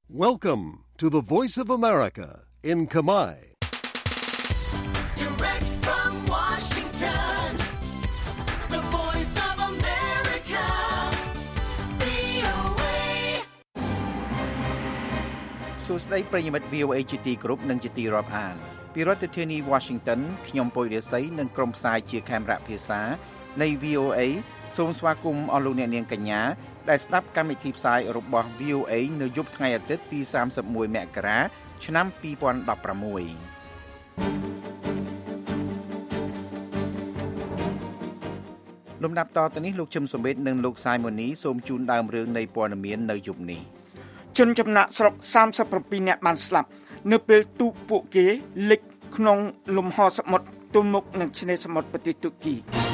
Welcome to the Voice of America in Khmer. Direct from Washington, the Voice of America, VOA. សួស្តីប្រិយមិត្ត VOA ជាទីគោរពនិងជាទីរាប់អានពីរដ្ឋធានី Washington ខ្ញុំពុយរាសីនិងក្រុមផ្សាយជាខេមរៈភាសានៃ VOA សូមស្វាគមន៍អស់លោកអ្នកនាងកញ្ញាដែលស្ដាប់កម្មវិធីផ្សាយរបស់ VOA នៅយប់ថ្ងៃអាទិត្យទី31មករាឆ្នាំ2016លំដាប់តទៅនេះលោកឈឹមសំបេតនិងលោកសាយម៉ូនីសូមជូនដើមរឿងនៃព័ត៌មាននៅយប់នេះជនចំណាក់ស្រុក37នាក់បានស្លាប់នៅពេលទូកពួកគេលិចក្នុងលំហសមុទ្រទល់មុខនឹងឆ្នេរសមុទ្រប្រទេសទូគី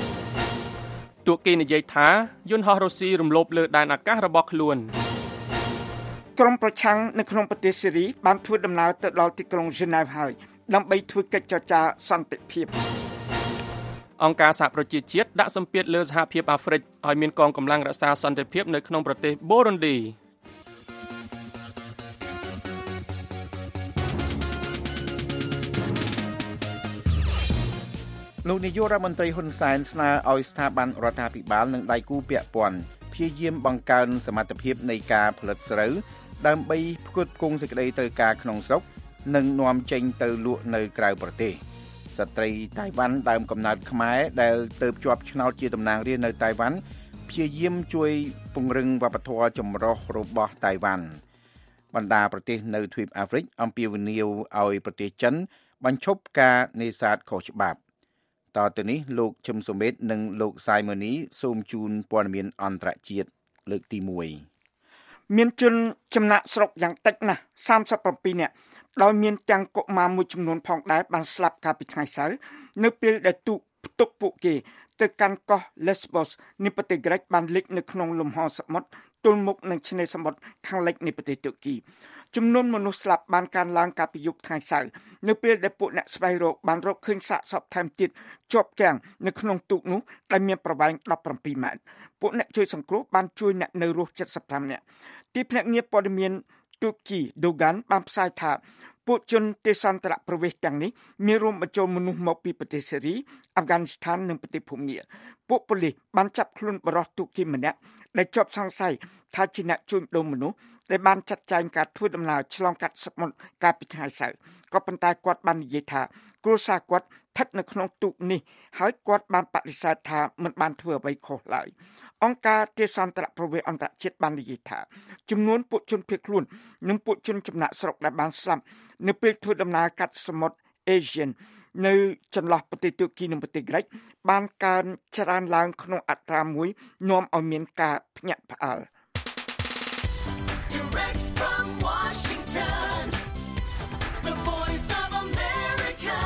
និយាយថាយន្តហោះរុស្ស៊ីរំលោភលើដែនអាកាសរបស់ខ្លួនក្រុមប្រឆាំងនៅក្នុងប្រទេសសេរីបានធ្វើដំណើរទៅដល់ទីក្រុងហ្សឺណែវហើយដើម្បីធ្វើកិច្ចចរចាសន្តិភាពអង្គការសហប្រជាជាតិដាក់សម្ពាធលើសហភាពអាហ្វ្រិកឲ្យមានកងកម្លាំងរក្សាសន្តិភាពនៅក្នុងប្រទេសបូរុនឌីលោកនាយករដ្ឋមន្ត្រីហ៊ុនសែនស្នើឲ្យស្ថាប័នរដ្ឋាភិបាលនិងដៃគូពាក់ព័ន្ធព្យាយាមបង្កើនសមត្ថភាពនៃការផលិតស្រូវដើម្បីផ្គត់ផ្គង់សេចក្តីត្រូវការក្នុងស្រុកនិងនាំចេញទៅលក់នៅក្រៅប្រទេសស្ត្រីតៃវ៉ាន់ដើមកំណើតខ្មែរដែលទើបជាប់ឆ្នោតជាតំណាងរាស្ត្រនៅតៃវ៉ាន់ព្យាយាមជួយពង្រឹងវប្បធម៌ចម្រុះរបស់តៃវ៉ាន់បណ្ដាប្រទេសនៅទ្វីបអាហ្វ្រិកអំពាវនាវឲ្យប្រទេសចិនបញ្ឈប់ការនេសាទខុសច្បាប់តទៅនេះលោកឈឹមសុមេតនិងលោកសាយម៉ូនីសូមជូនព័ត៌មានអន្តរជាតិលើកទី1 មានជនចំណាក់ស្រុកយ៉ាងតិចណាស់37នាក់ដោយមានទាំងកុមារមួយចំនួនផងដែរបានស្លាប់កាលពីថ្ងៃសៅរ៍នៅពេលដែលទូកផ្ទុកពួកគេទៅកាន់កោះ Lesbos នៃប្រទេសក្រិកបានលិចនៅក្នុងលំហសមុទ្រទល់មុខនឹងឆ្នេរសមុទ្រខាងលិចនៃប្រទេសទូគីចំនួនមនុស្សស្លាប់បានកើនឡើងកាលពីយប់ថ្ងៃសៅរ៍នៅពេលដែលពួកអ្នកស្វែងរកបានរកឃើញសាកសពថែមទៀតជាប់គាំងនៅក្នុងទូកនោះដែលមានប្រវែង17ម៉ែត្រពួកអ្នកជួយសង្គ្រោះបានជួយអ្នកនៅរស់75នាក់ទីភ្នាក់ងារព័ត៌មានទូគី Dogan បានផ្សាយថាពួកជនទេសន្តរប្រវេសន៍ទាំងនេះមានរួមបញ្ចូលមនុស្សមកពីប្រទេសសេរីអាហ្វហ្គានីស្ថាននិងប្រទេសភូមាពួកប៉ូលីសបានចាប់ខ្លួនបរិសុទ្ធទូគីម្នាក់ដែលជាប់សង្ស័យថាជាអ្នកជួញដូរមនុស្សដែលបានចាត់ចែងការធ្វើដំណើរឆ្លងកាត់សមុទ្រកាលពីថ្ងៃសៅរ៍ក៏ប៉ុន្តែគាត់បាននិយាយថាគ្រួសារគាត់ស្ថិតនៅក្នុងទូកនេះហើយគាត់បានបដិសេធថាមិនបានធ្វើអ្វីខុសឡើយអង្គការទេសន្តរប្រវេសន៍អន្តរជាតិបាននិយាយថាចំនួនពួកជនភៀសខ្លួននិងពួកជនចំណាក់ស្រុកដែលបានស្លាប់នៅពេលធ្វើដំណើរកាត់សមុទ្រ Aegean នៅចន្លោះប្រទេសទូគីនិងប្រទេសក្រិកបានកើនច្រើនឡើងក្នុងអត្រាមួយនាំឲ្យមានការភ្ញាក់ផ្អើល Direct from Washington, the Voice of America,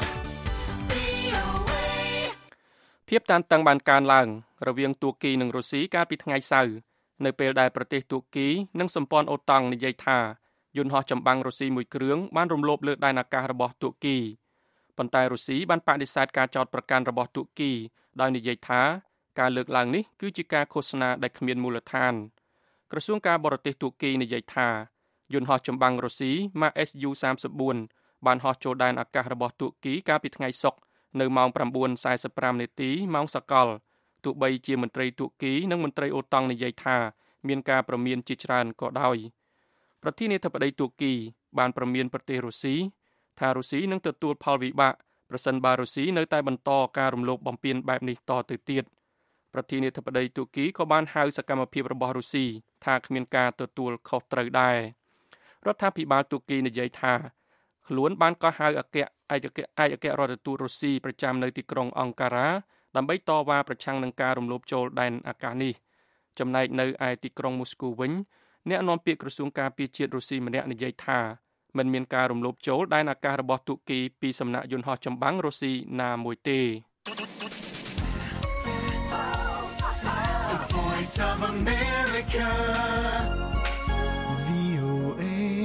VOA. ភាពតានតឹងបានកើនឡើងរវាងទូគីនិងរុស្ស៊ីកាលពីថ្ងៃសៅរ៍នៅពេលដែលប្រទេសទូគីនិងសម្ព័ន្ធអូតង់និយាយថាយន្តហោះចម្បាំងរុស្ស៊ីមួយគ្រឿងបានរំលោភលើដែនអាកាសរបស់ទូគីប៉ុន្តែរុស្ស៊ីបានបដិសេធការចោទប្រកាន់របស់ទូគីដោយនិយាយថាការលើកឡើងនេះគឺជាការឃោសនាដែលគ្មានមូលដ្ឋានក្រសួងការបរទេសទូគីនិយាយថាយន្តហោះចម្បាំងរុស្ស៊ីម៉ាក SU-34 បានហោះចូលដែនអាកាសរបស់ទូគីកាលពីថ្ងៃសុក្រនៅម៉ោង 9:45 នាទីម៉ោងសកលទោះបីជាមន្ត្រីទូគីនិងមន្ត្រីអូតង់និយាយថាមានការព្រមានជាច្រើនក៏ដោយប្រធានាធិបតីទូគីបានព្រមានប្រទេសរុស្ស៊ីថារុស្ស៊ីនឹងទទួលផលវិបាកប្រសិនបើរុស្ស៊ីនៅតែបន្តការរំលោភបំពានបែបនេះតទៅទៀតប្រធានាធិបតីទូគីក៏បានហៅសកម្មភាពរបស់រុស្ស៊ីថាគ្មានការទទួលខុសត្រូវដែររដ្ឋាភិបាលទូគីនិយាយថាខ្លួនបានកោះហៅឯកអគ្គរដ្ឋទូតរុស្ស៊ីប្រចាំនៅទីក្រុងអង្ការ៉ាដើម្បីតវ៉ាប្រឆាំងនឹងការរំលោភចូលដែនអាកាសនេះចំណែកនៅឯទីក្រុងមូស្គូវិញអ្នកនាំពាក្យក្រសួងការពារជាតិរុស្ស៊ីម្នាក់និយាយថាមិនមានការរំលោភចូលដែនអាកាសរបស់ទូគីពីសំណាក់យន្តហោះចម្បាំងរុស្ស៊ីណាមួយទេ Voice of America, VOA.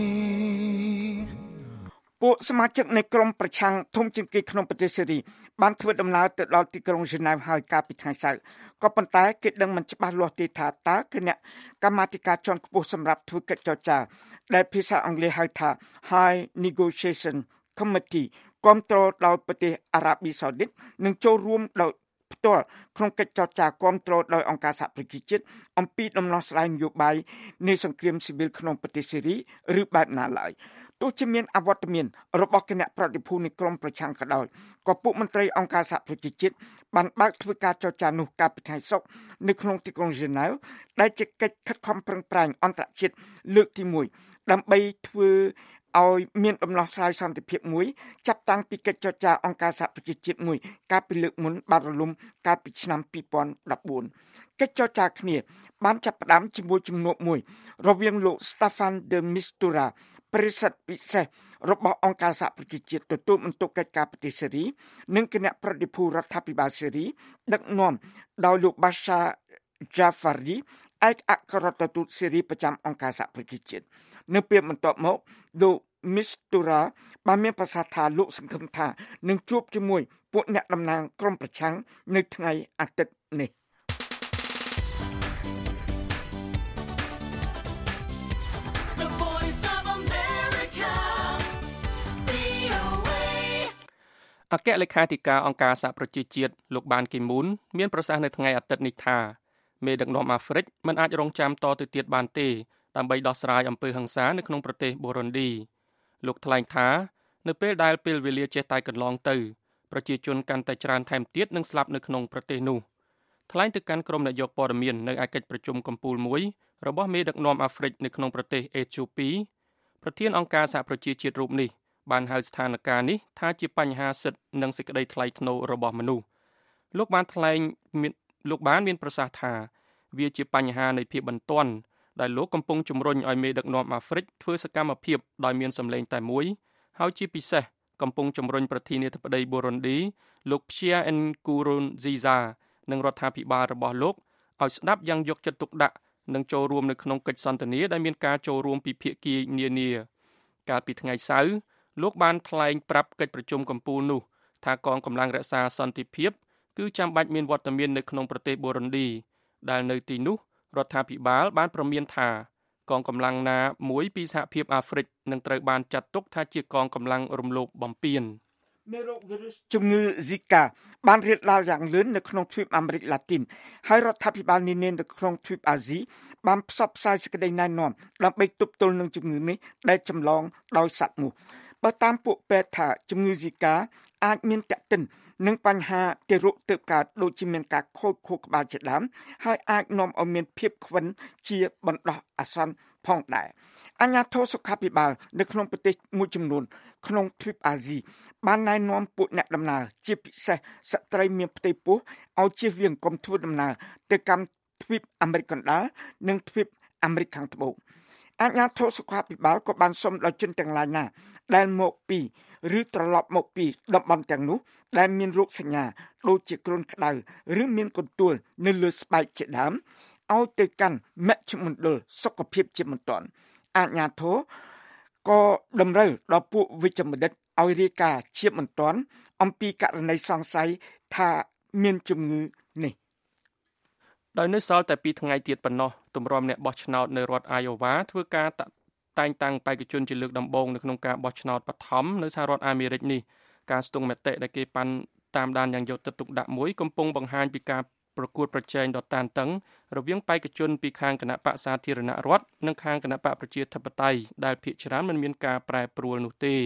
ពួកសមាជិកនៃក្រុមប្រឆាំងធំជាងគេក្នុងប្រទេសសេរីបានធ្វើដំណើរទៅដល់ទីក្រុងហ្សឺណែវហើយកាលពីថ្ងៃសៅរ៍ក៏ប៉ុន្តែគេដឹងមិនច្បាស់លាស់ទេថាតើគណៈកម្មាធិការជាន់ខ្ពស់សម្រាប់ធ្វើកិច្ចចរចាដែលភាសាអង់គ្លេសហៅថា High Negotiation Committee គាំទ្រដោយប្រទេសអារ៉ាប៊ីសាអូឌីតនិងចូលរួមដោយផ្ទាល់ក្នុងកិច្ចចរចាគាំទ្រដោយអង្គការសហប្រជាជាតិអំពីដំណោះស្រាយនយោបាយនៃសង្គ្រាមស៊ីវិលក្នុងប្រទេសសេរីឬបែបណាឡើយទោះជាមានអវត្តមានរបស់គណៈប្រតិភូនៃក្រមប្រឆាំងក៏ដោយក៏ពួកមន្ត្រីអង្គការសហប្រជាជាតិបានបើកធ្វើការចរចានោះកាលពីថ្ងៃសុក្រនៅក្នុងទីក្រុងហ្សឺណែវដែលជាកិច្ចខិតខំប្រឹងប្រែងអន្តរជាតិលើកទី1ដើម្បីធ្វើឲ្យមានដំណោះស្រាយសន្តិភាពមួយចាប់តាំងពីកិច្ចចរចាអង្គការសហប្រជាជាតិមួយកាលពីលើកមុនបានរលំកាលពីឆ្នាំ2014កិច្ចចរចាគ្នាបានចាប់ផ្ដើមជាមួយជំនួបមួយរវាងលោក Staffan de Mistura ប្រធានពិសេសរបស់អង្គការសហប្រជាជាតិទទួលបន្ទុកកិច្ចការប្រទេសសេរីនិងគណៈប្រតិភូរដ្ឋាភិបាលសេរីដឹកនាំដោយលោក Bashar Jafari ឯកអគ្គរដ្ឋទូតសេរីប្រចាំអង្គការសហប្រជាជាតិនៅពេលបន្ទាប់មកលោក Mistura បានមានប្រសាសន៍ថាលោកសង្ឃឹមថានឹងជួបជាមួយពួកអ្នកតំណាងក្រុមប្រឆាំងនៅថ្ងៃអាទិត្យនេះអគ្គលេខាធិការអង្គការសហប្រជាជាតិលោកបានគីមូនមានប្រសាសន៍នៅថ្ងៃអាទិត្យនេះថាមេដឹកនាំអាហ្វ្រិកមិនអាចរងចាំតទៅទៀតបានទេដើម្បីដោះស្រាយអំពើហិង្សានៅក្នុងប្រទេសបូរុនឌីលោកថ្លែងថានៅពេលដែលពេលវេលាចេះតែកន្លងទៅប្រជាជនកាន់តែច្រើនថែមទៀតនឹងស្លាប់នៅក្នុងប្រទេសនោះថ្លែងទៅកាន់ក្រុមនាយកព័ត៌មាននៅឯកិច្ចប្រជុំកំពូលមួយរបស់មេដឹកនាំអាហ្វ្រិកនៅក្នុងប្រទេសអេត្យូពីប្រធានអង្គការសហប្រជាជាតិរូបនេះបានហៅស្ថានភាពនេះថាជាបញ្ហាសិទ្ធិនិងសេចក្តីថ្លៃថ្នូររបស់មនុស្សលោកបានមានប្រសាសន៍ថាវាជាបញ្ហានៃភាពបន្ទាន់ដែលលោកកំពុងជំរុញឲ្យមេដឹកនាំអាហ្វ្រិកធ្វើសកម្មភាពដោយមានសម្លេងតែមួយហើយជាពិសេសកំពុងជំរុញប្រធានាធិបតីបូរុនឌីលោក Pierre Nkurunziza និងរដ្ឋាភិបាលរបស់លោកឲ្យស្ដាប់យ៉ាងយកចិត្តទុកដាក់និងចូលរួមនៅក្នុងកិច្ចសន្ទនាដែលមានការចូលរួមពីភាគីនានាកាលពីថ្ងៃសៅរ៍លោកបានថ្លែងប្រាប់កិច្ចប្រជុំកំពូលនោះថាកងកម្លាំងរក្សាសន្តិភាពគឺចាំបាច់មានវត្តមាននៅក្នុងប្រទេសបូរុនឌីដែលនៅទីនោះរដ្ឋាភិបាលបានប្រមានថាកងកម្លាំងណាមួយពីសហភាពអាហ្វ្រិកនឹងត្រូវបានចាត់ទុកថាជាកងកម្លាំងរំលោភបំពានមេរោគវីរុសជំងឺ Zika បានរាលដាលយ៉ាងលឿននៅក្នុងទ្វីបអាមេរិកឡាទីនហើយរដ្ឋាភិបាលនានានៅក្នុងទ្វីបអាស៊ីបានផ្សព្វផ្សាយសេចក្តីណែនាំដើម្បីទប់ទល់នឹងជំងឺនេះដែលចម្លងដោយសត្វមូសបើតាមពួកពេទ្យថាជំងឺ Zika អាចមានតេតិននឹងបញ្ហាទារកទើបកើតដូចជាមានការខូចខួរក្បាលជាដើមហើយអាចនាំឲ្យមានភាពខ្វិនជាបណ្ដោះអាសន្នផងដែរអាជ្ញាធរសុខាភិបាលនៅក្នុងប្រទេសមួយចំនួនក្នុងទ្វីបអាស៊ីបានណែនាំពួកអ្នកដំណើរជាពិសេសស្ត្រីមានផ្ទៃពោះឲ្យជៀសវាងកុំធ្វើដំណើរទៅកាន់ទ្វីបអាមេរិកកណ្ដាលនិងទ្វីបអាមេរិកខាងត្បូងអាជ្ញាធរសុខាភិបាលក៏បានសុំដល់ជនទាំងឡាយណាដែលមកពីឬត្រឡប់មកពីតំបន់ទាំងនោះដែលមានរោគសញ្ញាដូចជាគ្រុនក្តៅឬមានកន្ទួលនៅលើស្បែកជាដើមឲ្យទៅកាន់មជ្ឈមណ្ឌលសុខភាពជាបន្ទាន់អាជ្ញាធរក៏តម្រូវដល់ពួកវិជ្ជបណ្ឌិតឲ្យរាយការណ៍ជាបន្ទាន់អំពីករណីសង្ស័យថាមានជំងឺនេះដោយនៅសល់តែ2ថ្ងៃទៀតប៉ុណ្ណោះទម្រាំអ្នកបោះឆ្នោតនៅរដ្ឋ Iowa ធ្វើការតែងតាំងបេក្ខជនជាលើកដំបូងនៅក្នុងការបោះឆ្នោតបឋមនៅសហរដ្ឋអាមេរិកនេះការស្ទង់មតិដែលគេប៉ាន់តាមដានយ៉ាងយកចិត្តទុកដាក់មួយកំពុងបង្ហាញពីការប្រកួតប្រជែងដ៏តានតឹងរវាងបេក្ខជនពីខាងគណៈបក្សសាធារណរដ្ឋនិងខាងគណៈបកប្រជាធិបតេយ្យដែលភាគច្រើនមិនមានការប្រែប្រួលនោះទេ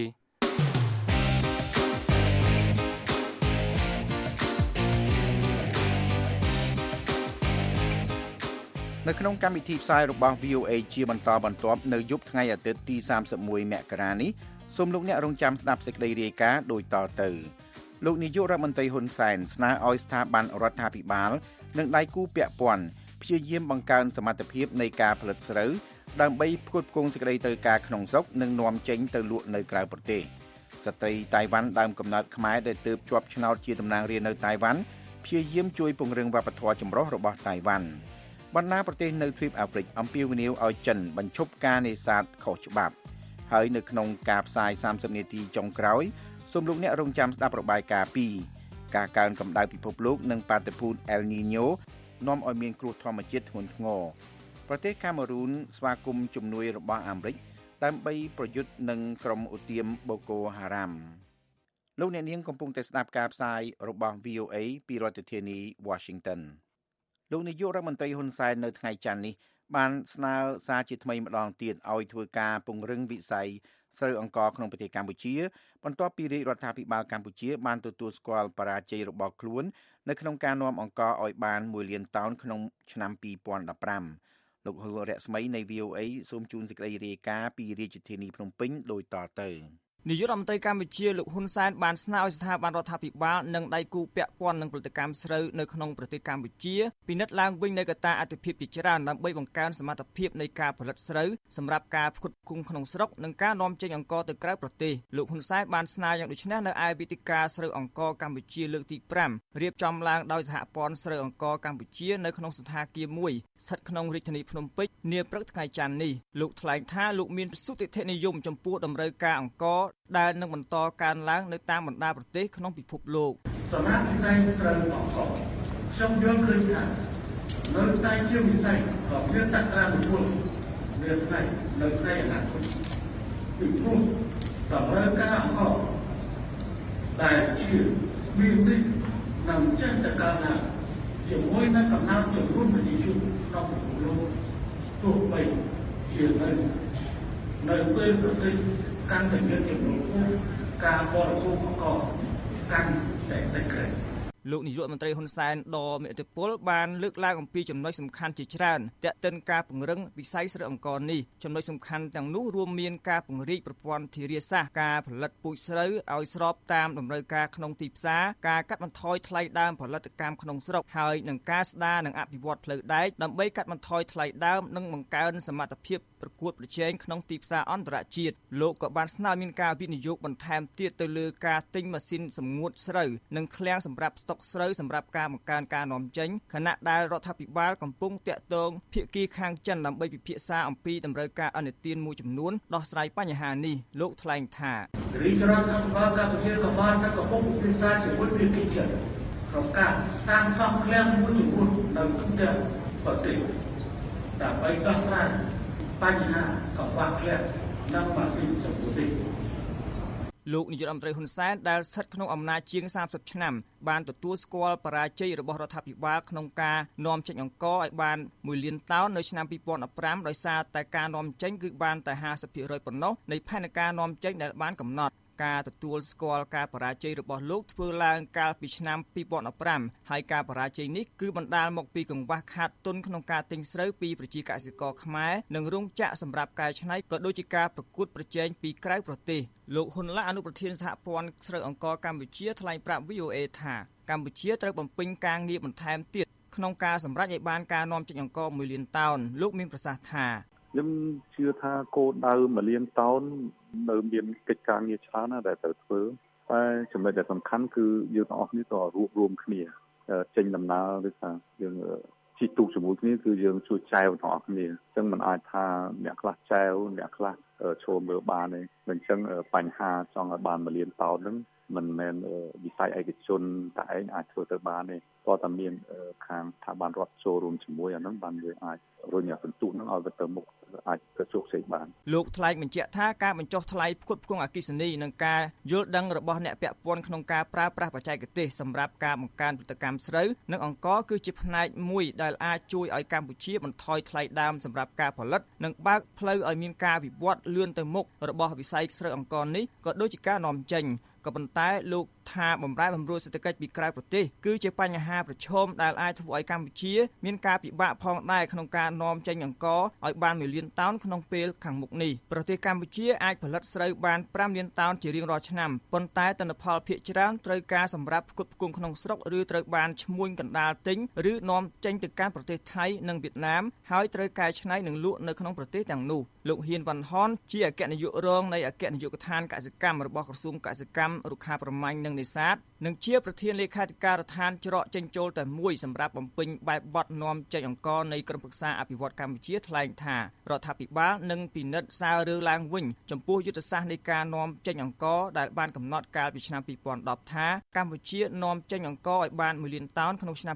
នៅក្នុងកម្មវិធីផ្សាយរបស់ VOA ជាបន្តបន្ទាប់នៅយប់ថ្ងៃអាទិត្យទី31មករានេះសូមលោកអ្នករងចាំស្ដាប់សេចក្តីរាយការណ៍ដូចតទៅលោកនាយករដ្ឋមន្ត្រីហ៊ុនសែនស្នើឲ្យស្ថាប័នរដ្ឋាភិបាលនិងដៃគូពាក់ព័ន្ធព្យាយាមបង្កើនសមត្ថភាពនៃការផលិតស្រូវដើម្បីផ្គត់ផ្គង់សេចក្តីត្រូវការក្នុងស្រុកនិងនាំចេញទៅលក់នៅក្រៅប្រទេសស្ត្រីតៃវ៉ាន់ដើមកំណើតខ្មែរដែលទើបជាប់ឆ្នោតជាតំណាងរាស្ត្រនៅតៃវ៉ាន់ព្យាយាមជួយពង្រឹងវប្បធម៌ចម្រុះរបស់តៃវ៉ាន់បណ្ដាប្រទេសនៅទ្វីបអាហ្វ្រិកអំពាវនាវឲ្យចិនបញ្ឈប់ការនេសាទខុសច្បាប់ហើយនៅក្នុងការផ្សាយ30នាទីចុងក្រោយសូមលោកអ្នករងចាំស្ដាប់របាយការណ៍ពីការកើនកម្ដៅពិភពលោកនិងបាតុភូត El Niño នាំឲ្យមានគ្រោះធម្មជាតិធ្ងន់ធ្ងរប្រទេសកាមេរូនស្វាគមន៍ជំនួយរបស់អាមេរិកដើម្បីប្រយុទ្ធនឹងក្រុមឧទាមបូកូហារ៉ាំលោកអ្នកនាងកំពុងតែស្ដាប់ការផ្សាយរបស់ VOA ពីរដ្ឋធានី Washington លោកនាយករដ្ឋមន្ត្រីហ៊ុនសែននៅថ្ងៃច័ន្ទនេះបានស្នើសារជាថ្មីម្ដងទៀតឲ្យធ្វើការពង្រឹងវិស័យស្រូវអង្ករក្នុងប្រទេសកម្ពុជាបន្ទាប់ពីរាជរដ្ឋាភិបាលកម្ពុជាបានទទួលស្គាល់បរាជ័យរបស់ខ្លួននៅក្នុងការនាំអង្ករឲ្យបាន1លានតោនក្នុងឆ្នាំ2015លោកហ៊ុនរស្មីនៃ VOA សូមជូនសេចក្តីរាយការណ៍ពីរាជធានីភ្នំពេញដូចតទៅនាយករដ្ឋមន្ត្រីកម្ពុជាលោកហ៊ុនសែនបានស្នើឲ្យស្ថាប័នរដ្ឋាភិបាលនិងដៃគូពាក់ព័ន្ធនឹងផលិតកម្មស្រូវនៅក្នុងប្រទេសកម្ពុជាពិនិត្យឡើងវិញនូវកត្តាអាទិភាពជាច្រើនដើម្បីបង្កើនសមត្ថភាពនៃការផលិតស្រូវសម្រាប់ការផ្គត់ផ្គង់ក្នុងស្រុកនិងការនាំចេញអង្ករទៅក្រៅប្រទេសលោកហ៊ុនសែនបានស្នើយ៉ាងដូចនេះនៅឯវេទិកាស្រូវអង្ករកម្ពុជាលើកទី5រៀបចំឡើងដោយសហព័ន្ធស្រូវអង្ករកម្ពុជានៅក្នុងសន្តាគារមួយស្ថិតក្នុងរាជធានីភ្នំពេញនាព្រឹកថ្ងៃច័ន្ទនេះលោកថ្លែងថាលោកមានសុទិដ្ឋិនិយមចំពោះតម្រូវការអង្ករដែលនឹងបន្តកើនឡើងនៅតាមបណ្ដាប្រទេសក្នុងពិភពលោកសម្រាប់វិស័យស្រូវអង្ករខ្ញុំយល់ឃើញថានៅតែជាវិស័យដ៏មានសក្តានុពលនៅថ្ងៃអនាគតពីព្រោះតម្រូវការអង្ករដែលជាមាននេះនឹងចេះតែកើនឡើងជាមួយនឹងកំណើនចំនួនប្រជាជនក្នុងពិភពលោកទោះបីជានៅពេលប្រទេសកាន់តែមានចំនួនខ្ពស់ការបរិភោគអង្ករកាន់តែតិចក្រែងលោកនាយករដ្ឋមន្ត្រីហ៊ុនសែនដ៏មានឥទ្ធិពលបានលើកឡើងអំពីចំណុចសំខាន់ជាច្រើនទាក់ទិនការពង្រឹងវិស័យស្រូវអង្ករនេះចំណុចសំខាន់ទាំងនោះរួមមានការពង្រីកប្រព័ន្ធធារាសាស្ត្រការផលិតពូជស្រូវឲ្យស្របតាមតម្រូវការក្នុងទីផ្សារការកាត់បន្ថយថ្លៃដើមផលិតកម្មក្នុងស្រុកហើយនឹងការស្ដារនិងអភិវឌ្ឍផ្លូវដែកដើម្បីកាត់បន្ថយថ្លៃដើមនិងបង្កើនសមត្ថភាពប្រកួតប្រជែងក្នុងទីផ្សារអន្តរជាតិលោកក៏បានស្នើមានការវិនិយោគបន្ថែមទៀតទៅលើការទិញម៉ាស៊ីនសម្ងួតស្រូវនិងឃ្លាំងសម្រាប់ស្តុកស្រូវសម្រាប់ការបង្កើនការនាំចេញខណៈដែលរដ្ឋាភិបាលកំពុងតាក់ទងភាគីខាងចិនដើម្បីពិភាក្សាអំពីតម្រូវការឥណទានមួយចំនួនដោះស្រាយបញ្ហានេះលោកថ្លែងថារាជរដ្ឋាភិបាលកម្ពុជាក៏បានកំពុងពិភាក្សាជាមួយភាគីចិនក្នុងការសាងសង់ឃ្លាំងមួយចំនួននៅទូទាំងប្រទេសដើម្បីដោះស្រាយបញ្ហាកង្វះឃ្លាំងនិងម៉ាស៊ីនសម្ងួតនេះលោកនាយករដ្ឋមន្ត្រីហ៊ុនសែនដែលស្ថិតក្នុងអំណាចជាង30ឆ្នាំបានទទួលស្គាល់បរាជ័យរបស់រដ្ឋាភិបាលក្នុងការនាំចេញអង្ករឲ្យបាន1លានតោននៅឆ្នាំ2015ដោយសារតែការនាំចេញគឺបានតែ 50% ប៉ុណ្ណោះនៃផែនការនាំចេញដែលបានកំណត់ការទទួលស្គាល់ការបរាជ័យរបស់លោកធ្វើឡើងកាលពីឆ្នាំ2015ហើយការបរាជ័យនេះគឺបណ្ដាលមកពីកង្វះខាតទុនក្នុងការទិញស្រូវពីប្រជាកសិករខ្មែរនិងរោងចក្រសម្រាប់កែច្នៃក៏ដូចជាការប្រកួតប្រជែងពីក្រៅប្រទេសលោកហ៊ុនឡាអនុប្រធានសហព័ន្ធស្រូវអង្ករកម្ពុជាថ្លែងប្រាប់ VOA ថាកម្ពុជាត្រូវបំពេញការងារបន្ថែមទៀតក្នុងការសម្រេចឲ្យបានការនាំចេញអង្ករ1លានតោនលោកមានប្រសាសន៍ថាខ្ញុំជឿថាគោលដៅ1លានតោននៅមានកិច្ចការងារច្រើនណាស់ដែលត្រូវធ្វើតែចំណុចដែលសំខាន់គឺយើងទាំងអស់គ្នាត្រូវរួបរวมគ្នាចេញដំណើរឬថាយើងជិះទូកជាមួយគ្នាគឺយើងជួយចែវទាំងអស់គ្នាអញ្ចឹងមិនអាចថាអ្នកខ្លះចែវអ្នកខ្លះឈរមើលបានទេអញ្ចឹងបញ្ហាចង់ឲ្យបាន1លានតោនហ្នឹងមិនមែនវិស័យឯកជនតែឯងអាចធ្វើទៅបានទេគាត់តែមានខាងស្ថាប័នរដ្ឋចូលរួមជាមួយអាហ្នឹងបានយើងអាចរុញអាសន្ទុះហ្នឹងឲ្យទៅមុខអាចទៅជោគជ័យបានលោកថ្លែងបញ្ជាក់ថាការបញ្ចុះថ្លៃផ្គត់ផ្គង់អគ្គិសនីនិងការយល់ដឹងរបស់អ្នកពាក់ព័ន្ធក្នុងការប្រើប្រាស់បច្ចេកទេសសម្រាប់ការបង្កើនផលិតកម្មស្រូវនិងអង្ករគឺជាផ្នែកមួយដែលអាចជួយឲ្យកម្ពុជាបន្ថយថ្លៃដើមសម្រាប់ការផលិតនិងបើកផ្លូវឲ្យមានការវិវត្តលឿនទៅមុខរបស់វិស័យស្រូវអង្ករនេះក៏ដូចជាការនាំចេញក៏ប៉ុន្តែលោកថាបម្រែបម្រួលសេដ្ឋកិច្ចពីក្រៅប្រទេសគឺជាបញ្ហាប្រឈមដែលអាចធ្វើឲ្យកម្ពុជាមានការពិបាកផងដែរក្នុងការនាំចេញអង្ករឲ្យបាន1លានតោនក្នុងពេលខាងមុខនេះប្រទេសកម្ពុជាអាចផលិតស្រូវបាន5លានតោនជារៀងរាល់ឆ្នាំប៉ុន្តែទិន្នផលភាគច្រើនត្រូវការសម្រាប់ផ្គត់ផ្គង់ក្នុងស្រុកឬត្រូវបានឈ្មួញកណ្ដាលទិញឬនាំចេញទៅកាន់ប្រទេសថៃនិងវៀតណាមហើយត្រូវកែច្នៃនិងលក់នៅក្នុងប្រទេសទាំងនោះលោកហ៊ានវ៉ាន់ហនជាអគ្គនាយករងនៃអគ្គនាយកដ្ឋានកសិកម្មរបស់ក្រសួងកសិកម្មរុក្ខាប្រមាញ់និងនេសាទនិងជាប្រធានលេខាធិការដ្ឋានច្រកចេញចូលតែមួយសម្រាប់បំពេញបែបបទនាំចេញអង្ករនៃក្រុមប្រឹក្សាអភិវឌ្ឍកម្ពុជាថ្លែងថារដ្ឋាភិបាលនឹងពិនិត្យសាររើឡើងវិញចំពោះយុទ្ធសាស្ត្រនៃការនាំចេញអង្ករដែលបានកំណត់កាលពីឆ្នាំ2010ថាកម្ពុជានាំចេញអង្ករឲ្យបាន1លានតោនក្នុងឆ្នាំ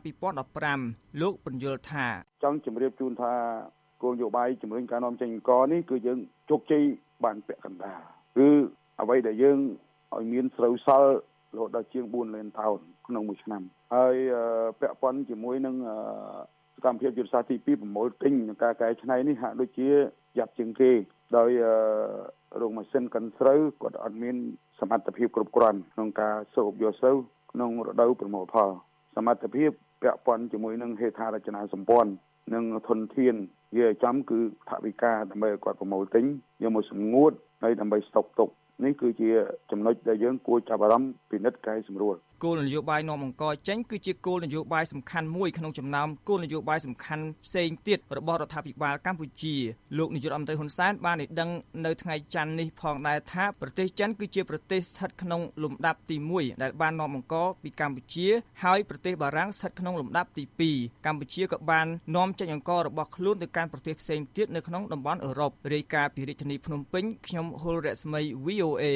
2015លោកពន្យល់ថាចង់ជម្រាបជូនថាគោលនយោបាយជំរុញការនាំចេញអង្ករនេះគឺយើងជោគជ័យបានពាក់កណ្ដាលគឺអ្វីដែលយើងឲ្យមានស្រូវសល់រហូតដល់ជាង4លានតោនក្នុងមួយឆ្នាំហើយពាក់ព័ន្ធជាមួយនឹងសកម្មភាពយុទ្ធសាស្ត្រទី2ប្រមូលទិញនិងការកែច្នៃនេះហាក់ដូចជាយ៉ាប់ជាងគេដោយរោងម៉ាស៊ីនកិនស្រូវគាត់អត់មានសមត្ថភាពគ្រប់គ្រាន់ក្នុងការសូបយកស្រូវក្នុងរដូវប្រមូលផលសមត្ថភាពពាក់ព័ន្ធជាមួយនឹងហេដ្ឋារចនាសម្ព័ន្ធនិងធនធានវាចំគឺថវិកាដើម្បីឲ្យគាត់ប្រមូលទិញយកមកសម្ងួតហើយដើម្បីស្តុកទុកនេះគឺជាចំណុចដែលយើងគួរចាប់អារម្មណ៍ពិនិត្យកែសម្រួលគោលនយោបាយនាំអង្គចេញគឺជាគោលនយោបាយសំខាន់មួយក្នុងចំណោមគោលនយោបាយសំខាន់ផ្សេងទៀតរបស់រដ្ឋាភិបាលកម្ពុជាលោកនាយករដ្ឋមន្ត្រីហ៊ុនសែនបានឲ្យដឹងនៅថ្ងៃច័ន្ទនេះផងដែរថាប្រទេសចិនគឺជាប្រទេសស្ថិតក្នុងលំដាប់ទី1ដែលបាននាំអង្គពីកម្ពុជាហើយប្រទេសបារាំងស្ថិតក្នុងលំដាប់ទី2កម្ពុជាក៏បាននាំចេញអង្គរបស់ខ្លួនទៅកាន់ប្រទេសផ្សេងទៀតនៅក្នុងតំបន់អឺរ៉ុបរាយការណ៍ពីរាជធានីភ្នំពេញខ្ញុំហុលរស្មី VOA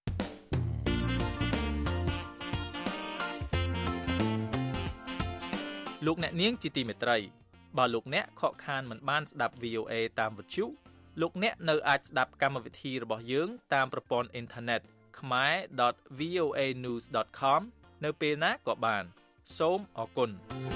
លោកអ្នកនាងជាទីមេត្រីបើលោកអ្នកខកខានមិនបានស្ដាប់ VOA តាមវិទ្យុលោកអ្នកនៅអាចស្ដាប់កម្មវិធីរបស់យើងតាមប្រព័ន្ធអ៊ីនធឺណិត khmer.voanews.com នៅពេលណាក៏បានសូមអរគុណ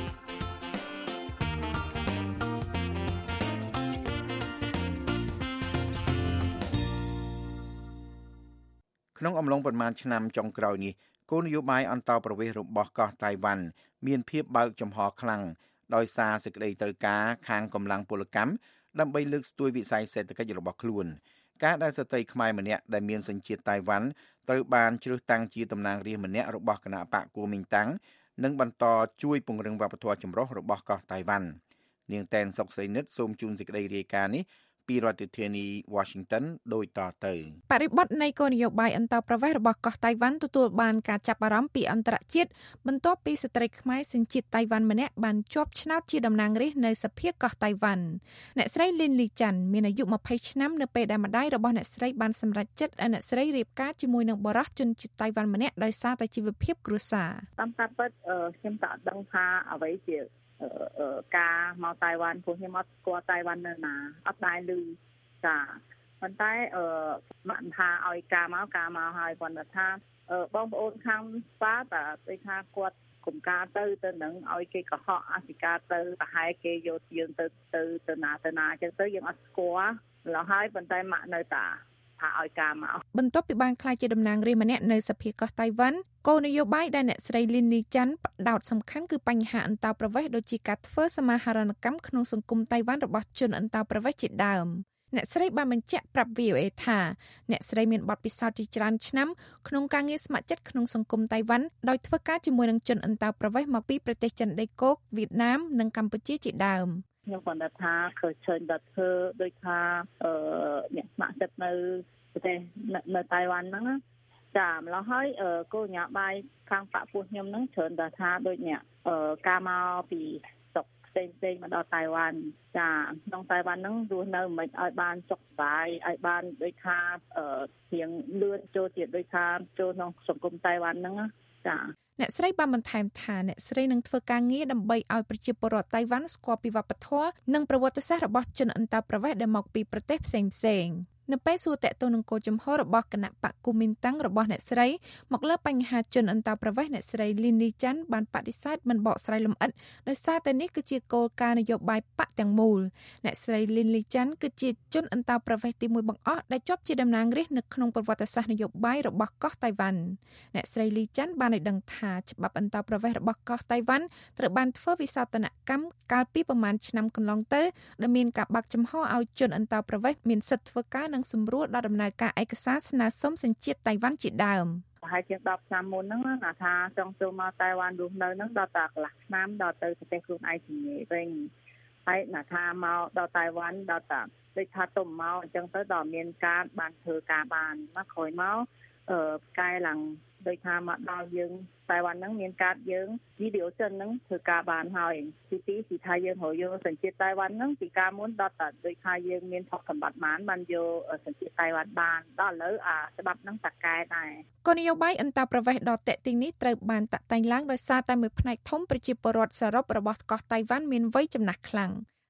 ក្នុងអំឡុងប្រមាណឆ្នាំចុងក្រោយនេះគោលនយោបាយអន្តរប្រវេសន៍របស់កោះតៃវ៉ាន់មានភាពបើកចំហខ្លាំងដោយសារសេចក្តីត្រូវការខាងកម្លាំងពលកម្មដើម្បីលើកស្ទួយវិស័យសេដ្ឋកិច្ចរបស់ខ្លួនការដែលស្ត្រីខ្មែរម្នាក់ដែលមានសញ្ជាតិតៃវ៉ាន់ត្រូវបានជ្រើសតាំងជាតំណាងរាស្ត្រម្នាក់របស់គណៈបកគូមីងតាំងនិងបន្តជួយពង្រឹងវប្បធម៌ចម្រុះរបស់កោះតៃវ៉ាន់នាងតែនសុកសីនិតសូមជូនសេចក្តីរាយការណ៍នេះពីរដ្ឋធានី Washington ដូចតទៅបរិបទនៃគោលនយោបាយអន្តរប្រវេសន៍របស់កោះតៃវ៉ាន់ទទួលបានការចាប់អារម្មណ៍ពីអន្តរជាតិបន្ទាប់ពីស្ត្រីខ្មែរសញ្ជាតិតៃវ៉ាន់ម្នាក់បានជាប់ឆ្នោតជាតំណាងរាស្ត្រនៅសភាកោះតៃវ៉ាន់អ្នកស្រីលីនលីចាន់មានអាយុ20ឆ្នាំនៅពេលដែលម្ដាយរបស់អ្នកស្រីបានសម្រេចចិត្តឲ្យអ្នកស្រីរៀបការជាមួយនឹងបរិសុទ្ធជនជាតិតៃវ៉ាន់ម្នាក់ដោយសារតែជីវភាពគ្រួសារតាមការពិតខ្ញុំក៏អត់ដឹងថាអ្វីជាការមកតៃវ៉ាន់ព្រោះខ្ញុំអត់ស្គាល់តៃវ៉ាន់នៅណាអត់ដែរឮចាប៉ុន្តែមកថាឲ្យការមកហើយគាត់ថាបងប្អូនខាងស្ប៉ាតែដូចថាគាត់គុំការទៅនឹងឲ្យគេកុហកអធិការទៅប្រហែលគេយកយើងទៅណាអញ្ចឹងទៅយើងអត់ស្គាល់ឡើយហើយប៉ុន្តែមកនៅតាថាឲ្យការមកបន្ទាប់ពីបានក្លាយជាតំណាងរាស្ត្រម្នាក់នៅសភាកោះតៃវ៉ាន់គោលនយោបាយដែលអ្នកស្រីលីនលីចាន់ផ្ដោតសំខាន់គឺបញ្ហាអន្តោប្រវេសន៍ដូចជាការធ្វើសមាហរណកម្មក្នុងសង្គមតៃវ៉ាន់របស់ជនអន្តោប្រវេសន៍ជាដើមអ្នកស្រីបានបញ្ជាក់ប្រាប់ VOA ថាអ្នកស្រីមានបទពិសោធន៍ជាច្រើនឆ្នាំក្នុងការងារស្ម័គ្រចិត្តក្នុងសង្គមតៃវ៉ាន់ដោយធ្វើការជាមួយនឹងជនអន្តោប្រវេសន៍មកពីប្រទេសចិនដីគោកវៀតណាមនិងកម្ពុជាជាដើមខ្ញុំគាត់ថាឃើញដល់ធ្វើដូចថាអ្នកស្ម័គ្រចិត្តនៅប្រទេសនៅតៃវ៉ាន់ហ្នឹងចាម្ល៉េះហើយគោលនយោបាយខាងបកពោះខ្ញុំហ្នឹងច្រើនតែថាដូចអ្នកការមកពីស្រុកផ្សេងមកដល់តៃវ៉ាន់ចាក្នុងតៃវ៉ាន់ហ្នឹងរស់នៅមិនឲ្យបានសុខសប្បាយឲ្យបានដូចថារៀងលឿនចូលទៀតដូចថាចូលក្នុងសង្គមតៃវ៉ាន់ហ្នឹងចាអ្នកស្រីបានបន្ថែមថាអ្នកស្រីនឹងធ្វើការងារដើម្បីឲ្យប្រជាពលរដ្ឋតៃវ៉ាន់ស្គាល់ពីវប្បធម៌និងប្រវត្តិសាស្ត្ររបស់ជនអន្តោប្រវេសន៍ដែលមកពីប្រទេសផ្សេងៗនៅពេលសួរតាក់ទងនឹងគោលជំហររបស់គណៈបកគូមីនតាំងរបស់អ្នកស្រីមកលើបញ្ហាជនអន្តោប្រវេសន៍អ្នកស្រីលីនលីចាន់បានបដិសេធមិនបកស្រាយលម្អិតដោយសារតែនេះគឺជាគោលការណ៍នយោបាយបកទាំងមូលអ្នកស្រីលីនលីចាន់គឺជាជនអន្តោប្រវេសន៍ទី1បង្អស់ដែលជាប់ជាតំណាងរាស្ត្រនៅក្នុងប្រវត្តិសាស្ត្រនយោបាយរបស់កោះតៃវ៉ាន់អ្នកស្រីលីចាន់បានឲ្យដឹងថាច្បាប់អន្តោប្រវេសន៍របស់កោះតៃវ៉ាន់ត្រូវបានធ្វើវិសោធនកម្មកាលពីប្រមាណឆ្នាំកន្លងទៅដែលមានការបើកចំហឲ្យជនអន្តោប្រវេសន៍មានសិទ្ធិធ្វើការនិងសម្រួលដល់ដំណើរការឯកសារស្នើសុំសញ្ជាតិតៃវ៉ាន់ជាដើមប្រហែលជា10ឆ្នាំមុនហ្នឹងណាថាចង់ចូលមកតៃវ៉ាន់រស់នៅហ្នឹងដល់តែកន្លះឆ្នាំដល់ទៅប្រទេសខ្លួនឯងជំនាញវិញហើយណាថាមកដល់តៃវ៉ាន់ដល់តែដូចថាទុំមកអញ្ចឹងទៅដល់មានការបានធ្វើការបានមកក្រោយមកកែឡើងដូចថាមកដល់យើងតៃវ៉ាន់ហ្នឹងមានកាតយើងវីដេអូចិនហ្នឹងធ្វើការបានហើយទី2គឺថាយើងរកយកសញ្ជាតិតៃវ៉ាន់ហ្នឹងពីការមុនដល់តែដូចថាយើងមានផុសសម្បត្តិបានយកសញ្ជាតិតៃវ៉ាន់បានដល់ឥឡូវច្បាប់ហ្នឹងតកែដែរគោលនយោបាយអន្តោប្រវេសន៍ដ៏តេទីងនេះត្រូវបានតាក់តែងឡើងដោយសារតែមួយផ្នែកធំប្រជាពលរដ្ឋសរុបរបស់កោះតៃវ៉ាន់មានវ័យចំណាស់ខ្លាំង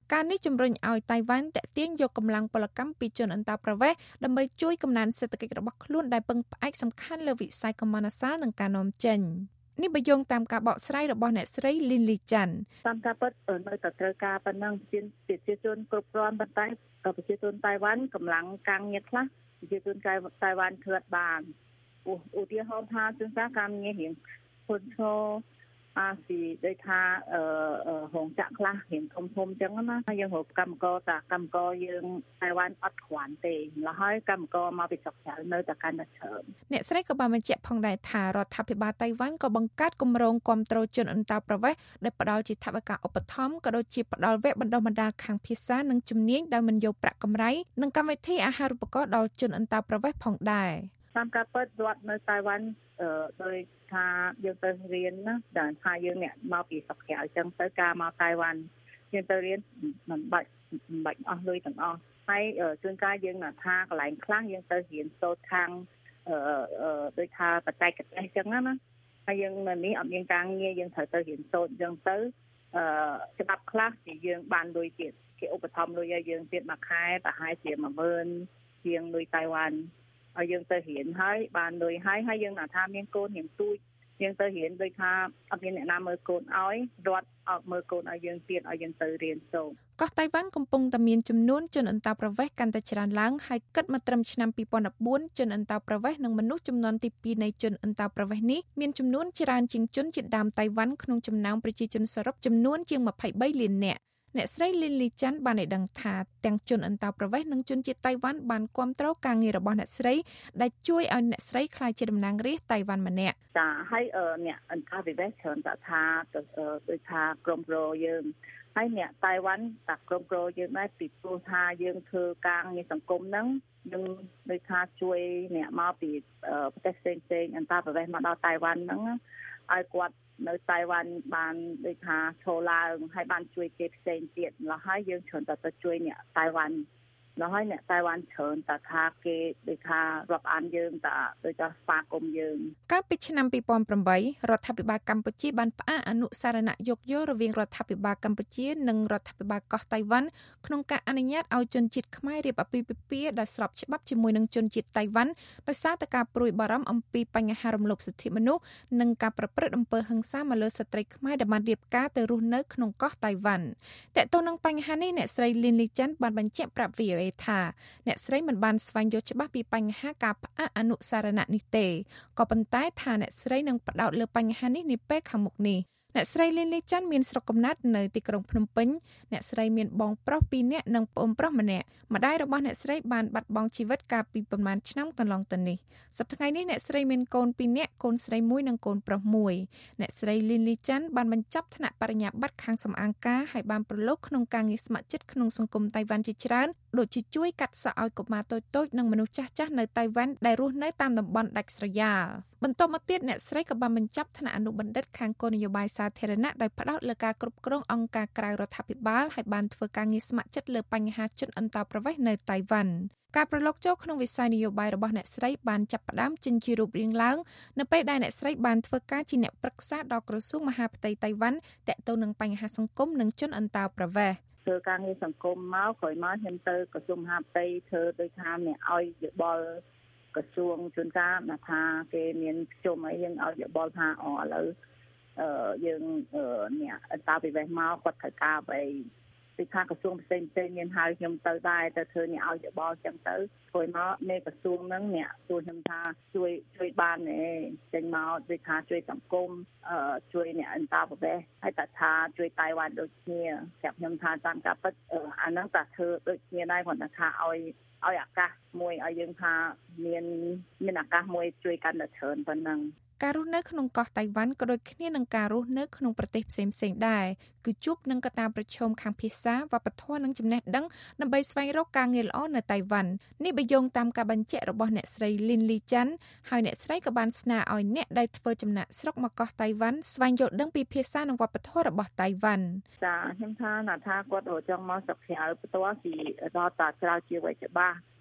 ការនេះជំរុញឲ្យតៃវ៉ាន់តាក់ទាញយកកម្លាំងពលកម្មពីជនអន្តោប្រវេសន៍ដើម្បីជួយកំណើនសេដ្ឋកិច្ចរបស់ខ្លួនដែលពឹងផ្អែកសំខាន់លើវិស័យកម្មន្តសាលនិងការនាំចេញនេះបើយោងតាមការបកស្រាយរបស់អ្នកស្រីលីនលីចាន់តាមការពិតនៅតែត្រូវការប៉ុណ្ណឹងប្រជាជនគ្រប់គ្រាន់ប៉ុន្តែប្រជាជនតៃវ៉ាន់កម្លាំងការងារខ្លះប្រជាជនតៃវ៉ាន់ធ្វើបានឧទាហរណ៍ថាជួនកាលការងាររៀងធន់ធ្ងរពីដូចថារោងចក្រខ្លះរៀងធំអញ្ចឹងណាយើងរកកម្មករយើងតៃវ៉ាន់អត់គ្រាន់ទេម្ល៉េះហើយកម្មករមកពីស្រុកក្រៅនៅតែកាន់តែច្រើនអ្នកស្រីក៏បានបញ្ជាក់ផងដែរថារដ្ឋាភិបាលតៃវ៉ាន់ក៏បង្កើតគម្រោងគាំទ្រជនអន្តោប្រវេសន៍ដែលផ្ដល់ជាថវិកាឧបត្ថម្ភក៏ដូចជាផ្ដល់វគ្គបណ្ដុះបណ្ដាលខាងភាសានិងជំនាញដោយមិនយកប្រាក់កម្រៃនិងកម្មវិធីអាហារូបករណ៍ដល់ជនអន្តោប្រវេសន៍ផងដែរតាមការពិតរដ្ឋនៅតៃវ៉ាន់ដោយថាយើងទៅរៀនណាដែលថាយើងអ្នកមកពីស្រុកក្រៅអញ្ចឹងទៅការមកតៃវ៉ាន់យើងទៅរៀនមិនបាច់អស់លុយទាំងអស់ហើយជួនកាលយើងថាកន្លែងខ្លះយើងទៅរៀនសូត្រខាងដូចថាបច្ចេកទេសអញ្ចឹងណាហើយយើងនៅនេះអត់មានការងារយើងត្រូវទៅរៀនសូត្រអញ្ចឹងទៅច្បាប់ខ្លះthìយើងបានលុយទៀតគេឧបត្ថម្ភលុយឲ្យយើងទៀតមួយខែប្រហែលជា 10000 ជាងលុយតៃវ៉ាន់ឲ្យយើងទៅរៀនហើយបានលុយហើយយើងថាមានកូនរៀងទូចយើងទៅរៀនដូចថាអត់មានអ្នកណាមើលកូនឲ្យរដ្ឋអត់មើលកូនឲ្យយើងទៀតឲ្យយើងទៅរៀនសូត្រកោះតៃវ៉ាន់កំពុងតែមានចំនួនជនអន្តោប្រវេសន៍កាន់តែច្រើនឡើងហើយគិតមកត្រឹមឆ្នាំ2014ជនអន្តោប្រវេសន៍និងមនុស្សចំនួនទី2នៃជនអន្តោប្រវេសន៍នេះមានចំនួនច្រើនជាងជនជាតិដើមតៃវ៉ាន់ក្នុងចំណោមប្រជាជនសរុបចំនួនជាង23លាននាក់អ្នកស្រីលីនលីចាន់បានឲ្យដឹងថាទាំងជនអន្តោប្រវេសន៍និងជនជាតិតៃវ៉ាន់បានគាំទ្រការងាររបស់អ្នកស្រីដែលជួយឲ្យអ្នកស្រីក្លាយជាតំណាងរាស្ត្រតៃវ៉ាន់ម្នាក់ចាហើយអ្នកអន្តោប្រវេសន៍ច្រើនថាដូចថាក្រុមប្រយើងហើយអ្នកតៃវ៉ាន់តាក្រុមប្រយើងដែរពីព្រោះថាយើងធ្វើការងារសង្គមហ្នឹងយើងដូចថាជួយអ្នកមកពីប្រទេសផ្សេងអន្តោប្រវេសន៍មកដល់តៃវ៉ាន់ហ្នឹងឲ្យគាត់នៅតៃវ៉ាន់បានដូចថាឈរឡើងហើយបានជួយគេផ្សេងទៀតម្ល៉េះហើយយើងច្រើនតែទៅជួយអ្នកតៃវ៉ាន់ម្ល៉េះហើយអ្នកតៃវ៉ាន់ច្រើនតែថាគេដូចថារាប់អានយើងតែដូចថាស្វាគមន៍យើងកាលពីឆ្នាំ2008រដ្ឋាភិបាលកម្ពុជាបានផ្អាកអនុសារណៈយោគយល់រវាងរដ្ឋាភិបាលកម្ពុជានិងរដ្ឋាភិបាលកោះតៃវ៉ាន់ក្នុងការអនុញ្ញាតឲ្យជនជាតិខ្មែររៀបអាពាហ៍ពិពាហ៍ដែលស្របច្បាប់ជាមួយនឹងជនជាតិតៃវ៉ាន់ដោយសារតែការព្រួយបារម្ភអំពីបញ្ហារំលោភសិទ្ធិមនុស្សនិងការប្រព្រឹត្តអំពើហិង្សាមកលើស្ត្រីខ្មែរដែលបានរៀបការទៅរស់នៅក្នុងកោះតៃវ៉ាន់តើតើនឹងបញ្ហានេះអ្នកស្រីលីនលីចាន់បានបញ្ជាក់ប្រាប់ VOA ថាអ្នកស្រីមិនបានស្វែងយល់ច្បាស់ពីបញ្ហាការផ្អាកអនុសារណៈនេះទេក៏ប៉ុន្តែថាអ្នកស្រីនឹងផ្ដោតលើបញ្ហានេះនាពេលខាងមុខនេះអ្នកស្រីលីនលីចាន់មានស្រុកកំណើតនៅទីក្រុងភ្នំពេញអ្នកស្រីមានបងប្រុស2នាក់និងប្អូនប្រុសម្នាក់ម្ដាយរបស់អ្នកស្រីបានបាត់បង់ជីវិតកាលពីប្រមាណឆ្នាំកន្លងទៅនេះសប្តាហ៍ថ្ងៃនេះអ្នកស្រីមានកូន2នាក់កូនស្រី1និងកូនប្រុស1អ្នកស្រីលីនលីចាន់បានបញ្ចប់ថ្នាក់បរិញ្ញាបត្រខាងសម្អាងការហើយបានប្រឡូកក្នុងការងារស្ម័គ្រចិត្តក្នុងសង្គមតៃវ៉ាន់ជាច្រើនដូចជាជួយកាត់សក់ឲ្យកុមារតូចៗនិងមនុស្សចាស់ៗនៅតៃវ៉ាន់ដែលរស់នៅតាមតំបន់ដាច់ស្រយាលបន្ទាប់មកទៀតអ្នកស្រីក៏បានបញ្ចប់ថ្នាក់អនុបណ្ឌិតខាងគោលនយោបាយសាធារណៈដោយផ្ដោតលើការគ្រប់គ្រងអង្គការក្រៅរដ្ឋាភិបាលហើយបានធ្វើការងារស្ម័គ្រចិត្តលើបញ្ហាជនអន្តោប្រវេសន៍នៅតៃវ៉ាន់ការប្រឡូកចូលក្នុងវិស័យនយោបាយរបស់អ្នកស្រីបានចាប់ផ្ដើមចេញជារូបរាងឡើងនៅពេលដែលអ្នកស្រីបានធ្វើការជាអ្នកប្រឹក្សាដល់ក្រសួងមហាផ្ទៃតៃវ៉ាន់ទាក់ទងនឹងបញ្ហាសង្គមនិងជនអន្តោប្រវេសន៍ធ្វើការងារសង្គមមកក្រោយមកខ្ញុំទៅក្រសួងមហាផ្ទៃធ្វើដោយថាអ្នកឲ្យយោបល់ក្រសួងជួនកាលថាគេមានប្រជុំអីយើងឲ្យយោបល់ថាឥឡូវយើងអ្នកអន្តោប្រវេសន៍មកគាត់ត្រូវការអ្វីពីថាក្រសួងផ្សេងមានហៅខ្ញុំទៅដែរទៅធ្វើអ្នកឲ្យយោបល់ចឹងទៅព្រោះមកនៃក្រសួងហ្នឹងអ្នកជួយខ្ញុំថាជួយបានទេចេញមកដូចថាជួយសង្គមជួយអ្នកអន្តោប្រវេសន៍ហើយតែថាជួយតៃវ៉ាន់ដូចគ្នាប្រាប់ខ្ញុំថាតាមការពិតអាហ្នឹងតែធ្វើដូចគ្នាដែរគាត់ថាឲ្យឱកាសមួយឲ្យយើងថាមានឱកាសមួយជួយកាន់តែច្រើនប៉ុណ្ណឹងការរស់នៅក្នុងកោះតៃវ៉ាន់ក៏ដូចគ្នានឹងការរស់នៅក្នុងប្រទេសផ្សេងៗដែរគឺជួបនឹងកត្តាប្រឈមខាងភាសាវប្បធម៌និងចំណេះដឹងដើម្បីស្វែងរកការងារល្អនៅតៃវ៉ាន់នេះបើយោងតាមការបញ្ជាក់របស់អ្នកស្រីលីនលីចាន់ហើយអ្នកស្រីក៏បានស្នើឲ្យអ្នកដែលធ្វើចំណាក់ស្រុកមកកោះតៃវ៉ាន់ស្វែងយល់ដឹងពីភាសានិងវប្បធម៌របស់តៃវ៉ាន់ចាខ្ញុំថាគាត់ចង់មកស្រុកក្រៅផ្ទាល់ពីរដ្ឋតាច្រៅជាវិច្បាស់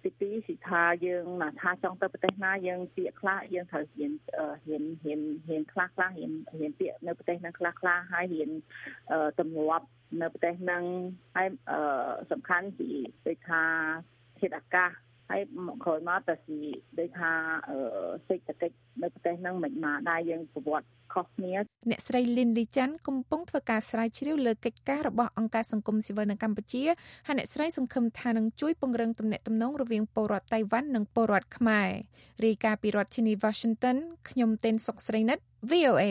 ទី2សិថាយើងណាថាចង់ទៅប្រទេសណាយើងពាក្យខ្លះយើងត្រូវហ៊ានខ្លះហ៊ានពាក្យនៅប្រទេសហ្នឹងខ្លះហើយហ៊ានទម្លាប់នៅប្រទេសហ្នឹងហើយសំខាន់ពីដូចថាធាតុអាកាសហើយក្រោយមកតែស៊ីដូចថាសេដ្ឋកិច្ចនៅប្រទេសហ្នឹងមិនមកដែរយើងប្រវត្តិខុសគ្នាអ្នកស្រីលីនលីចាន់កំពុងធ្វើការស្រាវជ្រាវលើកិច្ចការរបស់អង្គការសង្គមស៊ីវិលនៅកម្ពុជាហើយអ្នកស្រីសង្ឃឹមថានឹងជួយពង្រឹងទំនាក់ទំនងរវាងពលរដ្ឋតៃវ៉ាន់និងពលរដ្ឋខ្មែររាយការណ៍ពីរដ្ឋធានី Washington ខ្ញុំទេនសុកស្រីនិត VOA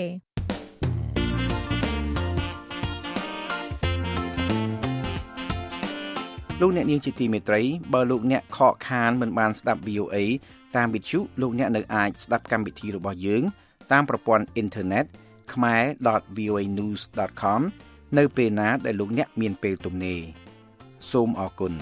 លោកអ្នកនាងជាទីមេត្រីបើលោកអ្នកខកខានមិនបានស្ដាប់ VOA តាមវិទ្យុលោកអ្នកនៅអាចស្ដាប់កម្មវិធីរបស់យើងតាមប្រព័ន្ធអ៊ីនធឺណិត khmer.voanews.com នៅពេលណាដែលលោកអ្នកមានពេលទំនេរសូមអរគុណ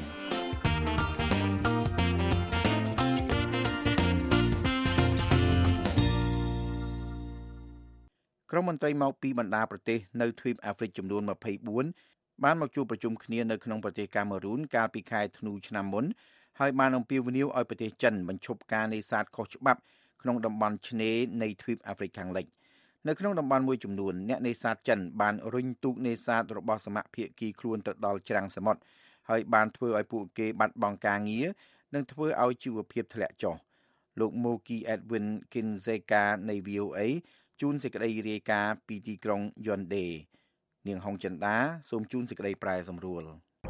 ក្រុមមន្ត្រីមកពីបណ្ដាប្រទេសនៅទ្វីបអាហ្វ្រិកចំនួន24បានមកជួបប្រជុំគ្នានៅក្នុងប្រទេសកាមេរូនកាលពីខែធ្នូឆ្នាំមុនហើយបានអំពាវនាវឲ្យប្រទេសចិនបញ្ឈប់ការនេសាទខុសច្បាប់ក្នុងតំបន់ឆ្នេរនៃទ្វីបអាហ្វ្រិកខាងលិចនៅក្នុងតំបន់មួយចំនួនអ្នកនេសាទចិនបានរុញទូកនេសាទរបស់សមត្ថភាគីខ្លួនទៅដល់ច្រាំងសមុទ្រហើយបានធ្វើឲ្យពួកគេបាត់បង់ការងារនិងធ្វើឲ្យជីវភាពធ្លាក់ចុះលោក Moki Edwin Kinzeka នៃ VOA ជួនសេចក្តីរាយការណ៍ពីទីក្រុង Yaoundéនាងហុងចិន្តាសូមជូនសេចក្តីប្រែសម្រួល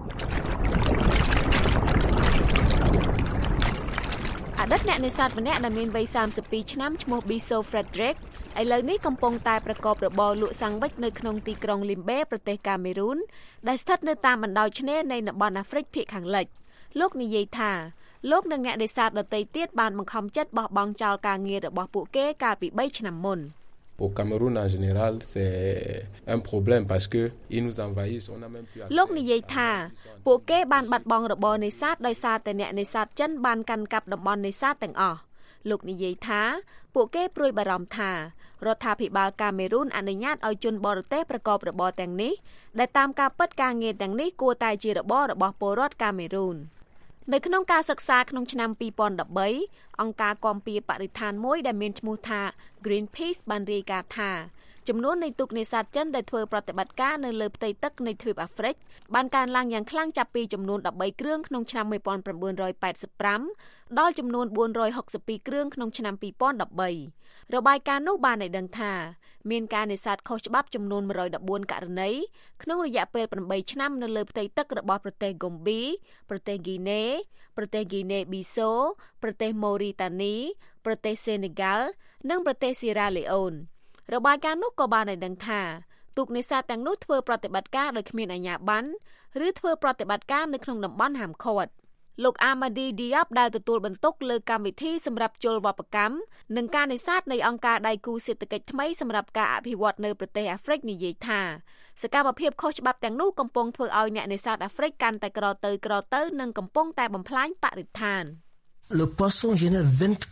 អតីតអ្នកនេសាទម្នាក់ដែលមានវ័យ32ឆ្នាំឈ្មោះ Biso Frederick ឥឡូវនេះកំពុងតែប្រកបរបរលក់សាំងវិចនៅក្នុងទីក្រុង Limbe ប្រទេសកាមេរូនដែលស្ថិតនៅតាមបណ្ដោយឆ្នេរនៃតំបន់អាហ្វ្រិកភាគខាងលិចលោកនិយាយថាលោកនិងអ្នកនេសាទដទៃទៀតបានបង្ខំចិត្តបោះបង់ចោលការងាររបស់ពួកគេកាលពី3ឆ្នាំមុន Au Cameroun en général c'est un problème parce que ils nous envahissent on a même plus លោកនិយាយថាពួកគេបានបាត់បង់របរនេសាទដោយសារតែអ្នកនេសាទចិនបានកាន់កាប់តំបន់នេសាទទាំងអស់លោកនិយាយថាពួកគេព្រួយបារម្ភថារដ្ឋាភិបាលកាមេរូនអនុញ្ញាតឲ្យជនបរទេសប្រកបរបរទាំងនេះដែលតាមការពិតការងារទាំងនេះគួរតែជារបររបស់ពលរដ្ឋកាមេរូននៅក្នុងការសិក្សាក្នុងឆ្នាំ2013អង្គការគាំពារបរិស្ថានមួយដែលមានឈ្មោះថា Greenpeace បានរាយការណ៍ថាចំនួននៃទូកនេសាទចិនដែលធ្វើប្រតិបត្តិការនៅលើផ្ទៃទឹកនៃទ្វីបអាហ្វ្រិកបានកើនឡើងយ៉ាងខ្លាំងចាប់ពីចំនួន13គ្រឿងក្នុងឆ្នាំ1985ដល់ចំនួន462គ្រឿងក្នុងឆ្នាំ2013របាយការណ៍នោះបានឲ្យដឹងថាមានការនេសាទខុសច្បាប់ចំនួន114ករណីក្នុងរយៈពេល8ឆ្នាំនៅលើផ្ទៃទឹករបស់ប្រទេសហ្គំប៊ីប្រទេសហ្គីណេប្រទេសហ្គីណេប៊ីសូប្រទេសម៉ូរីតានីប្រទេសសេនេហ្គាល់និងប្រទេសស៊ីរ៉ាឡេអូនរបាយការណ៍នោះក៏បានឲ្យដឹងថាទូកនេសាទទាំងនោះធ្វើប្រតិបត្តិការដោយគ្មានអាជ្ញាប័ណ្ណឬធ្វើប្រតិបត្តិការនៅក្នុងតំបន់ហាមឃាត់លោកអាម៉ាឌីឌីយ៉ាប់ដែលទទួលបន្ទុកលើកម្មវិធីសម្រាប់ជលវប្បកម្មនិងការនេសាទនៃអង្គការដៃគូសេដ្ឋកិច្ចថ្មីសម្រាប់ការអភិវឌ្ឍនៅប្រទេសអាហ្វ្រិកនិយាយថាសកម្មភាពខុសច្បាប់ទាំងនោះកំពុងធ្វើឲ្យអ្នកនេសាទអាហ្វ្រិកកាន់តែក្រទៅនិងកំពុងតែបំផ្លាញបរិស្ថាន Le poisson génère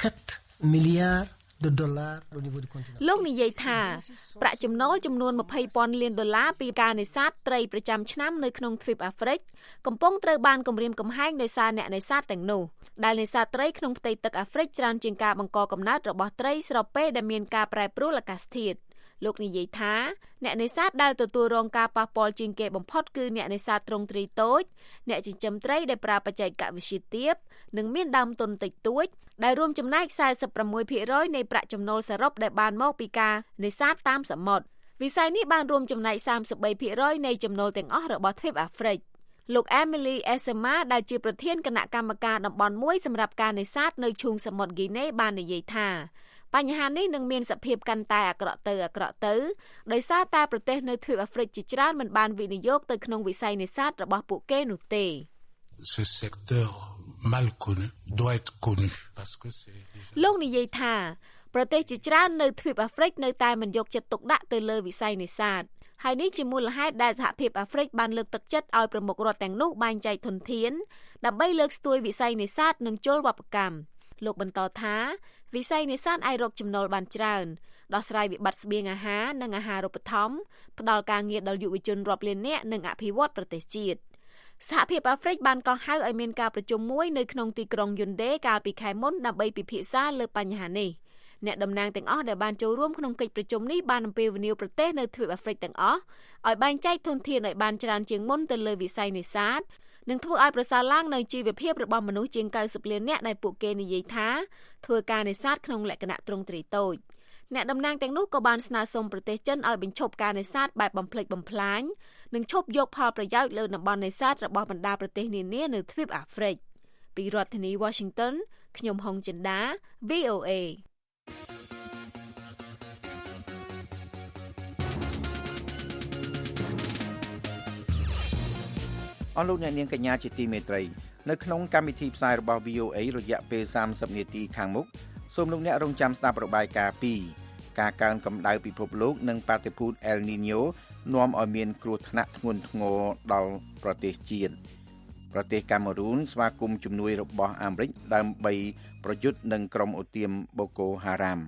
24 milliards de dollars au niveau du continent លោកនិយាយថាប្រាក់ចំណូលចំនួន $20,000 លានពីការនេសាទត្រីប្រចាំឆ្នាំនៅក្នុងទ្វីបអាហ្វ្រិកកំពុងត្រូវបានគំរាមកំហែងដោយសារអ្នកនេសាទទាំងនោះដែលនេសាទត្រីក្នុងផ្ទៃទឹកអាហ្វ្រិកច្រើនជាងការបង្កកំណើតរបស់ត្រីស្របពេលដែលមានការប្រែប្រួលអាកាសធាតុលោកនិយាយថាអ្នកនេសាទដែលទទួលរងការប៉ះពាល់ជាងគេបំផុតគឺអ្នកនេសាទទ្រង់ទ្រីតូចអ្នកចិញ្ចឹមត្រីដែលប្រើបច្ចេកវិទ្យាទាបនិងមានដើមទុនតិចតួចដែលរួមចំណែក 46% នៃប្រាក់ចំណូលសរុបដែលបានមកពីការនេសាទតាមសមុទ្រវិស័យនេះបានរួមចំណែក 33% នៃចំណូលទាំងអស់របស់ទ្វីបអាហ្វ្រិកលោក Emily Esema ដែលជាប្រធានគណៈកម្មការតំបន់មួយសម្រាប់ការនេសាទនៅឈូងសមុទ្រហ្គីណេបាននិយាយថាបញ្ហានេះនឹងមានសភាពកាន់តែអាក្រក់ទៅដោយសារតែប្រទេសនៅទ្វីបអាហ្វ្រិកជាច្រើនមិនបានវិនិយោគទៅក្នុងវិស័យនេសាទរបស់ពួកគេនោះទេ Ce secteur mal connu doit être connu parce que c'est លោកនិយាយថាប្រទេសជាច្រើននៅទ្វីបអាហ្វ្រិកនៅតែមិនយកចិត្តទុកដាក់ទៅលើវិស័យនេសាទហើយនេះជាមូលហេតុដែលសហភាពអាហ្វ្រិកបានលើកទឹកចិត្តឲ្យប្រមុខរដ្ឋទាំងនោះបែងចែកធនធានដើម្បីលើកស្ទួយវិស័យនេសាទនិងជលវប្បកម្មលោកបន្តថាវិស័យនេសាទអាចរកចំណូលបានច្រើនដោះស្រាយវិបត្តិស្បៀងអាហារនិងអាហារូបត្ថម្ភផ្ដល់ការងារដល់យុវជនរាប់លាននាក់និងអភិវឌ្ឍប្រទេសជាតិសហភាពអាហ្វ្រិកបានកោះហៅឲ្យមានការប្រជុំមួយនៅក្នុងទីក្រុងយូនដេកាលពីខែមុនដើម្បីពិភាក្សាលើបញ្ហានេះអ្នកតំណាងទាំងអស់ដែលបានចូលរួមក្នុងកិច្ចប្រជុំនេះបានអំពាវនាវប្រទេសនៅទ្វីបអាហ្វ្រិកទាំងអស់ឲ្យបែងចែកធនធានឲ្យបានច្រើនជាងមុនទៅលើវិស័យនេសាទនិងធ្វើឲ្យប្រសើរឡើងនៅជីវភាពរបស់មនុស្សជាង90លាននាក់ដែលពួកគេនិយាយថាធ្វើការនេសាទក្នុងលក្ខណៈទ្រង់ទ្រាយតូចអ្នកតំណាងទាំងនោះក៏បានស្នើសុំប្រទេសចិនឲ្យបញ្ឈប់ការនេសាទបែបបំផ្លិចបំផ្លាញនិងឈប់យកផលប្រយោជន៍លើតំបន់នេសាទរបស់បណ្ដាប្រទេសនានានៅទ្វីបអាហ្វ្រិកពីរដ្ឋធានី Washington ខ្ញុំហុងចិន្តា VOA អស់លោកអ្នកនាងកញ្ញាជាទីមេត្រីនៅក្នុងកម្មវិធីផ្សាយរបស់ VOA រយៈពេល30នាទីខាងមុខសូមលោកអ្នករងចាំស្ដាប់របាយការណ៍ពីការកើនកម្ដៅពិភពលោកនិងបាតុភូត El Niño នាំឲ្យមានគ្រោះថ្នាក់ធ្ងន់ធ្ងរដល់ប្រទេសជាតិប្រទេសកាមេរូនស្វាគមន៍ជំនួយរបស់អាមេរិកដើម្បីប្រយុទ្ធនឹងក្រុមអូសៀម Boko Haram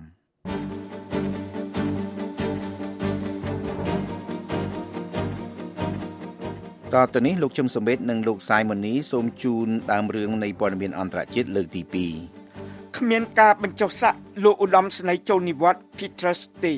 តទៅនេះលោកជឹមសំបេតនិងលោកសាយម៉ូនីសូមជូនដើមរឿងនៃព័ត៌មានអន្តរជាតិលើកទី2 គ្មានការបញ្ចុះសាក់លោកឧត្តមស្នេហ៍ចូលនិវត្តន៍ Petrus ទេ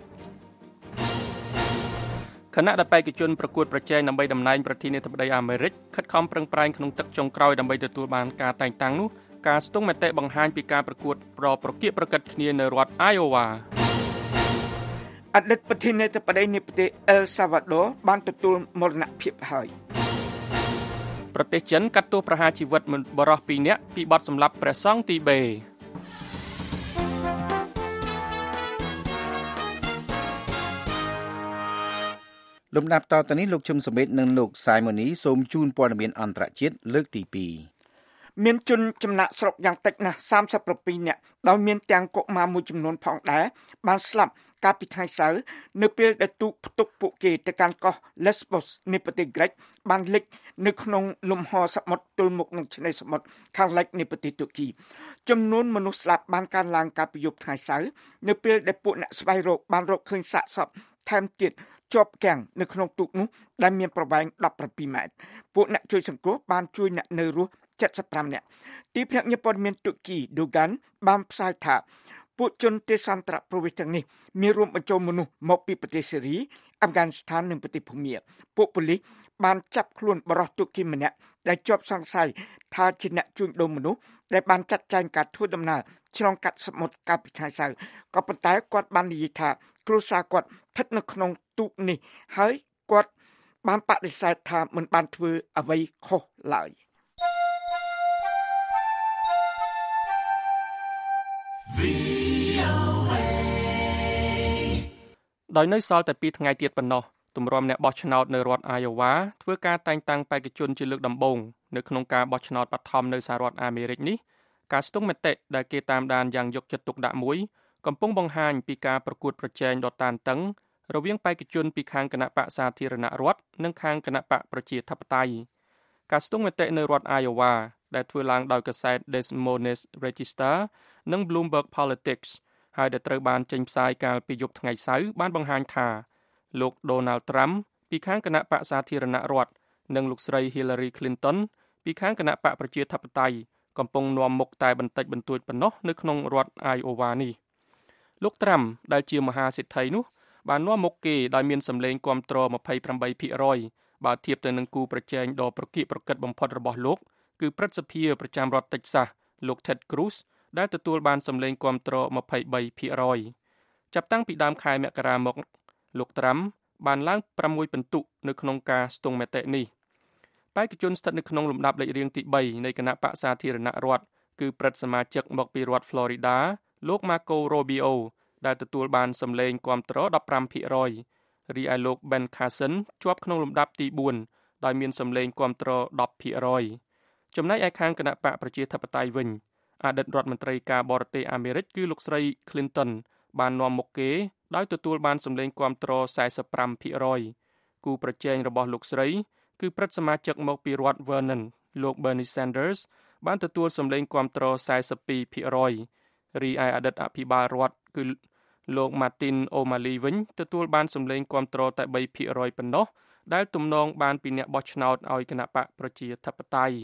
គណៈបេក្ខជនប្រកួតប្រជែងដើម្បីតំណែងប្រធានាធិបតីអាមេរិកខិតខំប្រឹងប្រែងក្នុងទឹកចុងក្រោយដើម្បីទទួលបានការតែងតាំងនោះការស្ទង់មតិបង្ហាញពីការប្រកួតប្រកៀកប្រកិតគ្នានៅរដ្ឋ Iowa អតីតប្រធានាធិបតីនៃប្រទេស El Salvador បានទទួលមរណភាពហើយប្រទេសចិនកាត់ទោសប្រហារជីវិតបរិសុទ្ធ2នាក់ពីបទសម្លាប់ព្រះសង្ឃទីបេលំដាប់តទៅនេះលោកជឹមសំបេតនិងលោកសាយម៉ូនីសូមជូនព័ត៌មានអន្តរជាតិលើកទី2 មានជនចំណាក់ស្រុកយ៉ាងតិចណាស់37នាក់ដោយមានទាំងកុមារមួយចំនួនផងដែរបានស្លាប់កាលពីថ្ងៃសៅរ៍នៅពេលដែលទូកផ្ទុកពួកគេទៅកាន់កោះ Lesbos នៃប្រទេសក្រិកបានលិចនៅក្នុងលំហសមុទ្រទល់មុខនឹងឆ្នេរសមុទ្រខាងលិចនៃប្រទេសទូគីចំនួនមនុស្សស្លាប់បានកើនឡើងកាលពីយប់ថ្ងៃសៅរ៍នៅពេលដែលពួកអ្នកស្វែងរកបានរកឃើញសាកសពថែមទៀតជាប់គាំងនៅក្នុងទូកនោះដែលមានប្រវែង17ម៉ែត្រពួកអ្នកជួយសង្គ្រោះបានជួយអ្នកនៅរស់75នាក់ទីភ្នាក់ងារព័ត៌មានទូគី Dogan បានផ្សាយថាពួកជនទេសន្តរប្រវេសន៍ទាំងនេះមានរួមបញ្ចូលមនុស្សមកពីប្រទេសសេរីអាហ្វហ្គានីស្ថាននិងប្រទេសភូមាពួកប៉ូលីសបានចាប់ខ្លួនបរិសុទ្ធទូគីម្នាក់ដែលជាប់សង្ស័យថាជាអ្នកជួញដូរមនុស្សដែលបានចាត់ចែងការធ្វើដំណើរឆ្លងកាត់សមុទ្រកាលពីថ្ងៃសៅរ៍ក៏ប៉ុន្តែគាត់បាននិយាយថាគ្រួសារគាត់ស្ថិតនៅក្នុងទូកនេះហើយគាត់បានបដិសេធថាមិនបានធ្វើអ្វីខុសឡើយដោយនៅសល់តែ2ថ្ងៃទៀតប៉ុណ្ណោះទម្រាំអ្នកបោះឆ្នោតនៅរដ្ឋ Iowa ធ្វើការតែងតាំងបេក្ខជនជាលើកដំបូងនៅក្នុងការបោះឆ្នោតបឋមនៅសហរដ្ឋអាមេរិកនេះការស្ទង់មតិដែលគេតាមដានយ៉ាងយកចិត្តទុកដាក់មួយកំពុងបង្ហាញពីការប្រកួតប្រជែងដ៏តានតឹងរវាងបេក្ខជនពីខាងគណៈបកសាធារណរដ្ឋនិងខាងគណៈបកប្រជាធិបតេយ្យការស្ទង់មតិនៅរដ្ឋ Iowa ដែលធ្វើឡើងដោយកាសែត Des Moines Register និង Bloomberg Politics ហើយដែលត្រូវបានចេញផ្សាយកាលពីយប់ថ្ងៃសៅរ៍បានបង្ហាញថាលោក Donald Trump ពីខាងគណៈបកសាធារណរដ្ឋនិងលោកស្រី Hillary Clinton ពីខាងគណៈបកប្រជាធិបតេយ្យកំពុងនាំមុខតែបន្តិចបន្តួចប៉ុណ្ណោះនៅក្នុងរដ្ឋ Iowa នេះលោក Trump ដែលជាមហាសេដ្ឋីនោះបាននាំមុខគេដោយមានសម្លេងគាំទ្រ 28% បើធៀបទៅនឹងគូប្រជែងដ៏ប្រកៀកប្រកិតបំផុតរបស់លោកគឺព្រឹទ្ធសភាប្រចាំរដ្ឋ Texas លោក Ted Cruz ដែលទទួលបានសម្លេងគាំទ្រ 23% ចាប់តាំងពីដើមខែមករាមកលោក Trump បានឡើង6ពិន្ទុនៅក្នុងការស្ទង់មតិនេះបេក្ខជនស្ថិតនៅក្នុងលំដាប់លេខរៀងទី3នៃគណៈបកសាធារណរដ្ឋគឺព្រឹទ្ធសមាជិកមកពីរដ្ឋ Florida លោក Marco Rubio ដែលទទួលបានសម្លេងគាំទ្រ 15% រីឯលោក Ben Carson ជាប់ក្នុងលំដាប់ទី4ដោយមានសម្លេងគាំទ្រ 10% ចំណែកឯខាងគណៈបកប្រជាធិបតេយ្យវិញអតីតរដ្ឋមន្ត្រីការបរទេសអាមេរិកគឺលោកស្រី Clinton បាននាំមុខគេដោយទទួលបានសម្លេងគាំទ្រ 45% គូប្រជែងរបស់លោកស្រីគឺព្រឹទ្ធសមាជិកមកពីរដ្ឋ Vernon លោក Bernie Sanders បានទទួលសម្លេងគាំទ្រ 42% រីឯអតីតអភិបាលរដ្ឋគឺលោក Martin O'Malley វិញទទួលបានសម្លេងគាំទ្រតែ 3% ប៉ុណ្ណោះដែលទំនងបានពីអ្នកបោះឆ្នោតឲ្យគណៈបកប្រជាធិបតេយ្យ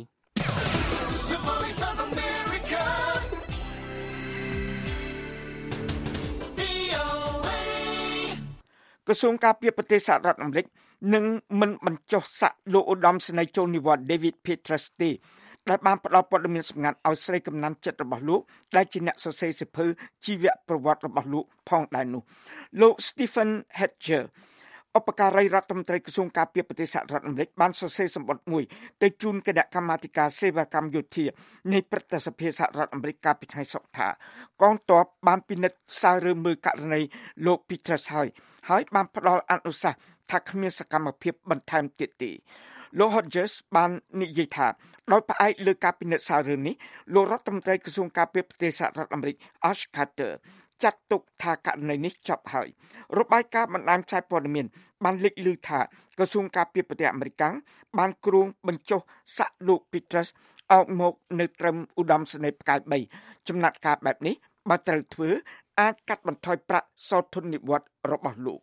ក្រសួងការពារប្រទេសសហរដ្ឋអាមេរិកនឹងមិនបញ្ចុះសាក់លោកឧត្តមសេនីយ៍ចូលនិវត្តន៍ David Petraeus ទេដែលបានផ្ដល់ព័ត៌មានសម្ងាត់ឲ្យស្រីកំណាន់ចិត្តរបស់លោកដែលជាអ្នកសរសេរសៀវភៅជីវប្រវត្តិរបស់លោកផងដែរនោះលោក Stephen Hedger ឧបការីរដ្ឋមន្ត្រីក្រសួងការពារប្រទេសសហរដ្ឋអាមេរិកបានសរសេរសម្បត្តិមួយទៅជូនគណៈកម្មាធិការសេវាកម្មយោធានៃព្រឹទ្ធសភាសហរដ្ឋអាមេរិកកាលពីថ្ងៃសុក្រថាកងទ័ពបានពិនិត្យសាររើមើលករណីលោក Petraeus ហើយបានផ្ដល់អនុសាសន៍ថាគ្មានសកម្មភាពបន្ថែមទៀតទេលោក Hodges បាននិយាយថាដោយផ្អែកលើការពិនិត្យសាររឿងនេះលោករដ្ឋមន្ត្រីក្រសួងការពារប្រទេសសហរដ្ឋអាមេរិក Ash Carter ចាត់ទុកថាករណីនេះចប់ហើយរបាយការណ៍បណ្ដាញផ្សាយព័ត៌មានបានលេចឮថាក្រសួងការពារប្រទេសអាមេរិកបានគ្រោងបញ្ចុះសាក់លោក Petraeus អោកមកនៅត្រឹមឧត្តមសេនីយ៍ផ្កាយ3ចំណាត់ការបែបនេះបើត្រូវធ្វើអាចកាត់បន្ថយប្រាក់សោធននិវត្តន៍របស់លោក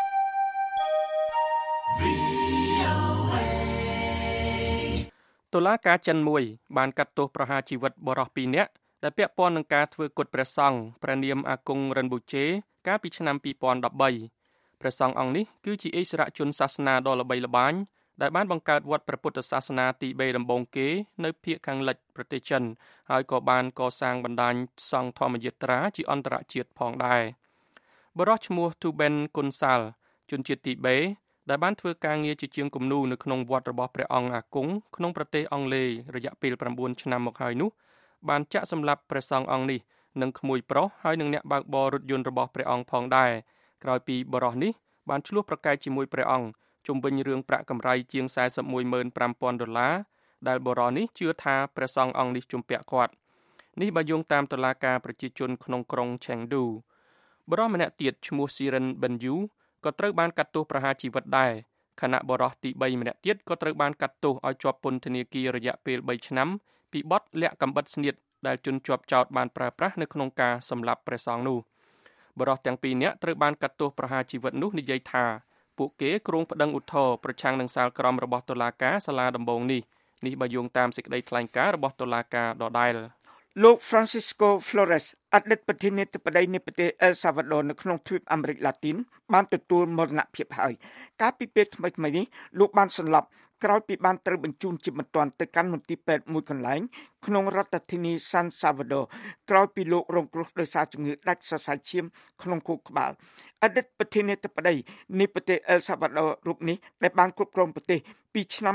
តុលាការចិនមួយបានកាត់ទោសប្រហារជីវិតបុរស2នាក់ដែលពាក់ព័ន្ធនឹងការធ្វើគុតព្រះសង្ឃព្រះនាមអាគង់រិនប៊ូជេកាលពីឆ្នាំ2013ព្រះសង្ឃអង្គនេះគឺជាឥស្សរជនសាសនាដ៏ល្បីល្បាញដែលបានបង្កើតវត្តព្រះពុទ្ធសាសនាទី3ដំបូងគេនៅភាគខាងលិចប្រទេសចិនហើយក៏បានកសាងបណ្ដាញសង្ឃធម្មយាត្រាជាអន្តរជាតិផងដែរបុរសឈ្មោះ Tuben Kunsal ជនជាតិទីបេដែលបានធ្វើការងារជាជាងគំនូរនៅក្នុងវត្តរបស់ព្រះអង្គអាគង់ក្នុងប្រទេសអង់គ្លេសរយៈពេល9ឆ្នាំមកហើយនោះបានចាក់សម្លាប់ព្រះសង្ឃអង្គនេះនិងក្មួយប្រុសហើយនិងអ្នកបើកបររថយន្តរបស់ព្រះអង្គផងដែរក្រោយពីបុរសនេះបានឆ្លោះប្រកែកជាមួយព្រះអង្គជុំវិញរឿងប្រាក់កម្រៃជាង $415,000 ដែលបុរសនេះជឿថាព្រះសង្ឃអង្គនេះជំពាក់គាត់នេះបើយោងតាមតុលាការប្រជាជនក្នុងក្រុង Chengdu បុរសម្នាក់ទៀតឈ្មោះ Siren Benyu ក៏ត្រូវបានកាត់ទោសប្រហារជីវិតដែរខណៈបុរសទី3ម្នាក់ទៀតក៏ត្រូវបានកាត់ទោសឲ្យជាប់ពន្ធនាគាររយៈពេល3ឆ្នាំពីបទលាក់កំបិតស្នៀតដែលជនជាប់ចោទបានប្រើប្រាស់នៅក្នុងការសម្លាប់ព្រះសង្ឃនោះបុរសទាំងពីរនាក់ត្រូវបានកាត់ទោសប្រហារជីវិតនោះនិយាយថាពួកគេគ្រោងប្តឹងឧទ្ធរណ៍ប្រឆាំងនឹងសាលក្រមរបស់តុលាការសាលាដំបងនេះបើយោងតាមសេចក្តីថ្លែងការណ៍របស់តុលាការដដែលលោក Francisco Flores អតីតប្រធានាធិបតីនៃប្រទេស El Salvador នៅក្នុងទ្វីបអាមេរិកឡាទីនបានទទួលមរណភាពហើយកាលពីពេលថ្មីៗនេះលោកបានសន្លប់ក្រោយពីបានត្រូវបញ្ជូនជាបន្ទាន់ទៅកាន់មន្ទីរពេទ្យមួយកន្លែងក្នុងរដ្ឋធានី San Salvador ក្រោយពីលោករងគ្រោះដោយសារជំងឺដាច់សរសៃឈាមក្នុងខួរក្បាលអតីតប្រធានាធិបតីនៃប្រទេស El Salvador រូបនេះដែលបានគ្រប់គ្រងប្រទេសពីឆ្នាំ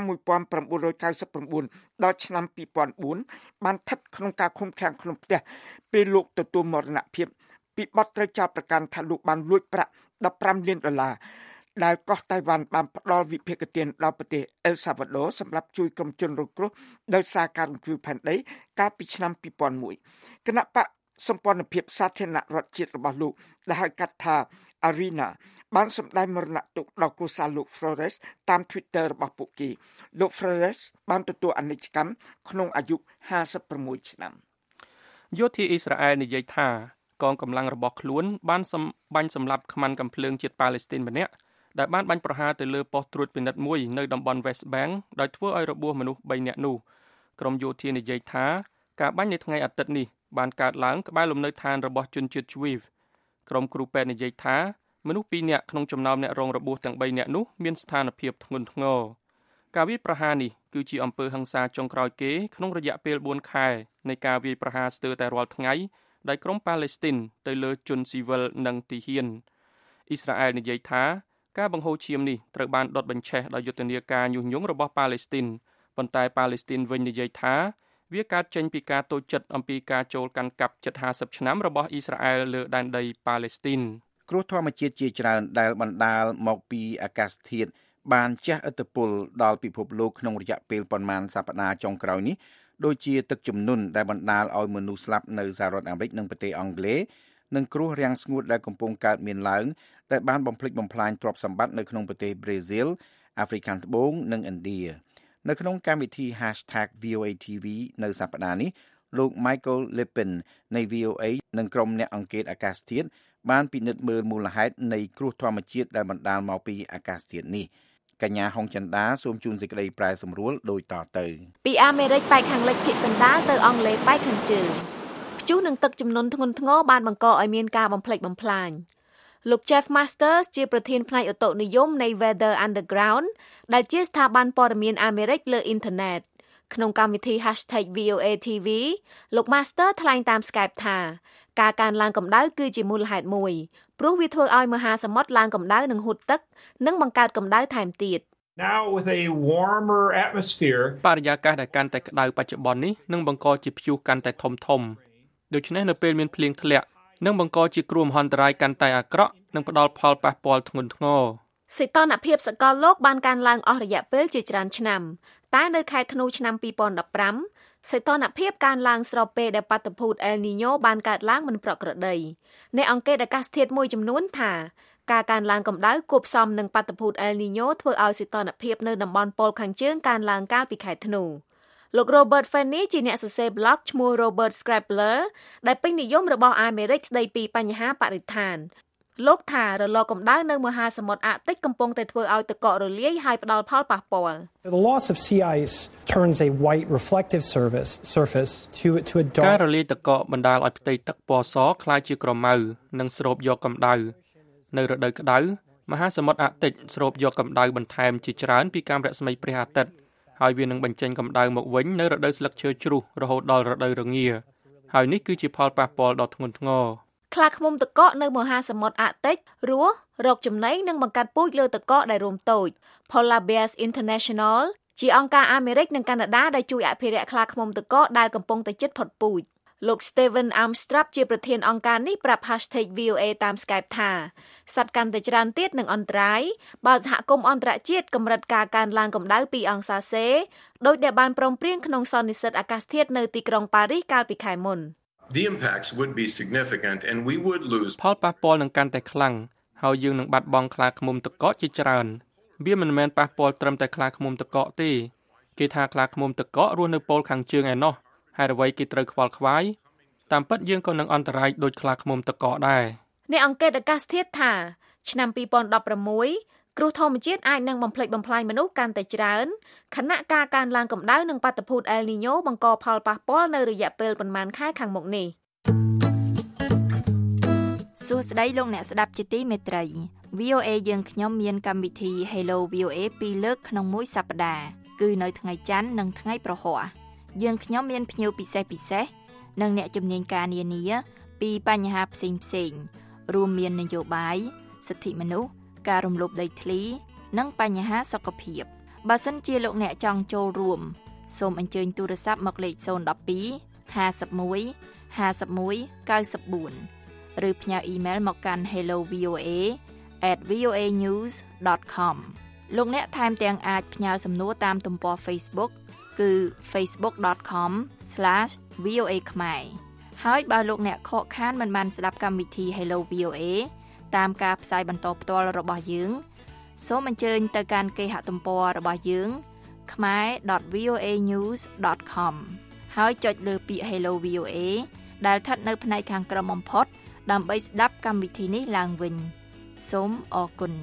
1999ដល់ឆ្នាំ2004បានស្ថិតក្នុងការឃុំឃាំងក្នុងផ្ទះពេលលោកទទួលមរណភាពពីបទត្រូវចោទប្រកាន់ថាលោកបានលួចប្រាក់$15 លានដែលកោះតៃវ៉ាន់បានផ្ដល់វិភាគទានដល់ប្រទេស El Salvador សម្រាប់ជួយក្រុមជនរងគ្រោះដោយសារការរំជួយផែនដីកាលពីឆ្នាំ2001គណៈបកសម្ព័ន្ធភាពសាធារណរដ្ឋជាតិរបស់លោកដែលហៅកាត់ថា Arena បានសម្ដែងមរណទុក្ខដល់គ្រួសារលោក Flores តាម Twitter របស់ពួកគេលោក Flores បានទទួលអនិច្ចកម្មក្នុងអាយុ56ឆ្នាំយោធាអ៊ីស្រាអែលនិយាយថាកងកម្លាំងរបស់ខ្លួនបានបាញ់សម្លាប់ខ្មាន់កាំភ្លើងជាតិប៉ាឡេស្ទីនម្នាក់ដែលបានបាញ់ប្រហារទៅលើប៉ុស្តិ៍ត្រួតពិនិត្យមួយនៅតំបន់ West Bank ដោយធ្វើឲ្យរបួសមនុស្ស3នាក់នោះក្រុមយោធានិយាយថាការបាញ់នៅថ្ងៃអាទិត្យនេះបានកើតឡើងក្បែរលំនៅឋានរបស់ជនជាតិ Juiv ក្រុមគ្រូពេទ្យនិយាយថាមនុស្ស2នាក់ក្នុងចំណោមអ្នករងរបួសទាំង3នាក់នោះមានស្ថានភាពធ្ងន់ធ្ងរការវាយប្រហារនេះគឺជាអំពើហិង្សាចុងក្រោយគេក្នុងរយៈពេល4ខែនៃការវាយប្រហារស្ទើរតែរាល់ថ្ងៃដោយក្រុមប៉ាឡេស្ទីនទៅលើជនស៊ីវិលនិងទីហ៊ានអ៊ីស្រាអែលនិយាយថាការបង្ហូរឈាមនេះត្រូវបានដុតបញ្ឆេះដោយយុទ្ធនាការញុះញង់របស់ប៉ាឡេស្ទីនប៉ុន្តែប៉ាឡេស្ទីនវិញនិយាយថាវាកើតចេញពីការតូចចិត្តអំពីការចូលកាន់កាប់ជិត50ឆ្នាំរបស់អ៊ីស្រាអែលលើដែនដីប៉ាឡេស្ទីនគ្រោះធម្មជាតិជាច្រើនដែលបណ្ដាលមកពីអាកាសធាតុបានជះឥទ្ធិពលដល់ពិភពលោកក្នុងរយៈពេលប្រមាណសប្តាហ៍ចុងក្រោយនេះដូចជាទឹកជំនន់ដែលបណ្ដាលឲ្យមនុស្សស្លាប់នៅសហរដ្ឋអាមេរិកនិងប្រទេសអង់គ្លេសនិងគ្រោះរាំងស្ងួតដែលកំពុងកើតមានឡើងដែលបានបំផ្លិចបំផ្លាញទ្រព្យសម្បត្តិនៅក្នុងប្រទេសប្រេស៊ីលអាហ្វ្រិកខាងត្បូងនិងឥណ្ឌានៅក្នុងកម្មវិធី #VOA-TV នៅសប្តាហ៍នេះលោក Michael Lipin នៃ VOA និងក្រុមអ្នកអង្កេតអាកាសធាតុបានពិនិត្យមើលមូលហេតុនៃគ្រោះធម្មជាតិដែលបណ្ដាលមកពីអាកាសធាតុនេះកញ្ញាហុងចិន្តាសូមជូនសេចក្តីប្រែសម្រួលដូចតទៅពីអាមេរិកប៉ែកខាងលិចភាគកណ្ដាលទៅអង់គ្លេសប៉ែកខាងជើងព្យុះនឹងទឹកជំនន់ធ្ងន់ធ្ងរបានបង្កឲ្យមានការបំផ្លិចបំផ្លាញលោក Jeff Masters ជាប្រធានផ្នែកឧតុនិយមនៃ Weather Underground ដែលជាស្ថាប័នព័ត៌មានអាមេរិកលើអ៊ីនធឺណិតក្នុងកម្មវិធី #VOA-TV លោក Master ថ្លែងតាម Skype ថាការកើនឡើងកម្ដៅគឺជាមូលហេតុមួយព្រោះវាធ្វើឲ្យមហាសមុទ្រឡើងកម្ដៅនិងហួតទឹកនិងបង្កើតកម្ដៅថែមទៀត Now with a warmer atmosphere បរិយាកាសដែលកាន់តែក្ដៅបច្ចុប្បន្ននេះនឹងបង្កជាព្យុះកាន់តែធំដូច្នេះនៅពេលមានភ្លៀងធ្លាក់នឹងបង្កជាគ្រោះមហន្តរាយកាន់តែអាក្រក់និងផ្ដល់ផលប៉ះពាល់ធ្ងន់ធ្ងរសីតុណ្ហភាពសកលលោកបានកើនឡើងអស់រយៈពេលជាច្រើនឆ្នាំតែនៅខែធ្នូឆ្នាំ2015សីតុណ្ហភាពកើនឡើងស្របពេលដែលបាតុភូតអែលនីញ៉ូបានកើតឡើងមិនប្រក្រតីអ្នកអង្កេតអាកាសធាតុមួយចំនួនថាការកើនឡើងកម្ដៅគួបផ្សំនឹងបាតុភូតអែលនីញ៉ូធ្វើឲ្យសីតុណ្ហភាពនៅតំបន់ប៉ូលខាងជើងកើនឡើងកាលពីខែធ្នូលោក Robert Fanny ជាអ្នកសរសេរ blog ឈ្មោះ Robert Scribbler ដែលពេញនិយមរបស់អាមេរិកស្ដីពីបញ្ហាបរិស្ថានលោកថារលកកម្ដៅនៅមហាសមុទ្រអាកតិចកំពុងតែធ្វើឲ្យទឹកកករលាយហើយផ្ដល់ផលប៉ះពាល់ The loss of sea ice turns a white reflective surface to a dark ការរលាយទឹកកកបណ្ដាលឲ្យផ្ទៃទឹកពណ៌សក្លាយជាក្រមៅនិងស្រូបយកកម្ដៅនៅរដូវក្ដៅមហាសមុទ្រអាកតិចស្រូបយកកម្ដៅបន្ថែមជាច្រើនពីកាំរស្មីព្រះអាទិត្យហើយវានឹងបញ្ចេញកម្ដៅមកវិញនៅរដូវស្លឹកឈើជ្រុះរហូតដល់រដូវរងាហើយនេះគឺជាផលប៉ះពាល់ដ៏ធ្ងន់ធ្ងរខ្លាឃ្មុំទឹកកកនៅមហាសមុទ្រអាកតិចរស់រកចំណីនិងបង្កាត់ពូជលើទឹកកកដែលរួមតូច Polar Bears International ជាអង្គការអាមេរិកនិងកាណាដាដែលជួយអភិរក្សខ្លាឃ្មុំទឹកកកដែលកំពុងតែជិតផុតពូជលោក Steven Armstrong ជាប្រធានអង្គការនេះប្រាប់ #VOA តាម Skype ថាសត្វកាន់តែច្រើនទៀតនឹងអន្តរាយបើសហគមន៍អន្តរជាតិកម្រិតការកើនឡើងកម្ដៅ2អង្សាសេដោយដែលបានព្រមព្រៀងក្នុងសន្និសីទអាកាសធាតុនៅទីក្រុងប៉ារីសកាលពីខែមុន The impacts would be significant and we would lose ផលប៉ះពាល់នឹងកាន់តែខ្លាំងហើយយើងនឹងបាត់បង់ខ្លាឃ្មុំទឹកកកជាច្រើនវាមិនមែនប៉ះពាល់ត្រឹមតែខ្លាឃ្មុំទឹកកកទេគេថាខ្លាឃ្មុំទឹកកករស់នៅប៉ូលខាងជើងឯណោះហើយអ្វីគេត្រូវខ្វល់ខ្វាយតាមពិតយើងក៏នឹងអន្តរាយដូចខ្លាឃ្មុំទឹកកកដែរអ្នកអង្កេតអាកាសធាតុថាឆ្នាំ2016គ្រោះធម្មជាតិអាចនឹងបំផ្លិចបំផ្លាញមនុស្សកាន់តែច្រើនខណៈការកើនឡើងកម្ដៅនិងបាតុភូតអែលនីញ៉ូបង្កផលប៉ះពាល់នៅរយៈពេលប៉ុន្មានខែខាងមុខនេះសួស្តីលោកអ្នកស្ដាប់ជាទីមេត្រី VOA យើងខ្ញុំមានកម្មវិធី Hello VOA 2លើកក្នុងមួយសប្ដាហ៍គឺនៅថ្ងៃច័ន្ទនិងថ្ងៃប្រហ័សយើងខ្ញុំមានភ្ញៀវពិសេសនិងអ្នកជំនាញការនានាពីបញ្ហាផ្សេងរួមមាននយោបាយសិទ្ធិមនុស្សការរំលោភដីធ្លីនិងបញ្ហាសុខភាពបើសិនជាលោកអ្នកចង់ចូលរួមសូមអញ្ជើញទូរស័ព្ទមកលេខ012 51 51 94 ឬផ្ញើអ៊ីមែលមកកាន់ hellovoa@voanews.com លោកអ្នកថែមទាំងអាចផ្ញើសំណួរតាមទំព័រ Facebook គឺ facebook.com/voa ខ្មែរហើយបើលោកអ្នកខកខានមិនបានស្ដាប់កម្មវិធី Hello VOA តាមការផ្សាយបន្តផ្ទាល់របស់យើងសូមអញ្ជើញទៅកាន់គេហទំព័ររបស់យើង khmer.voanews.com ហើយចុចលើពាក្យ Hello VOA ដែលស្ថិតនៅផ្នែកខាងក្រោមបំផុតដើម្បីស្ដាប់កម្មវិធីនេះឡើងវិញសូមអរគុណ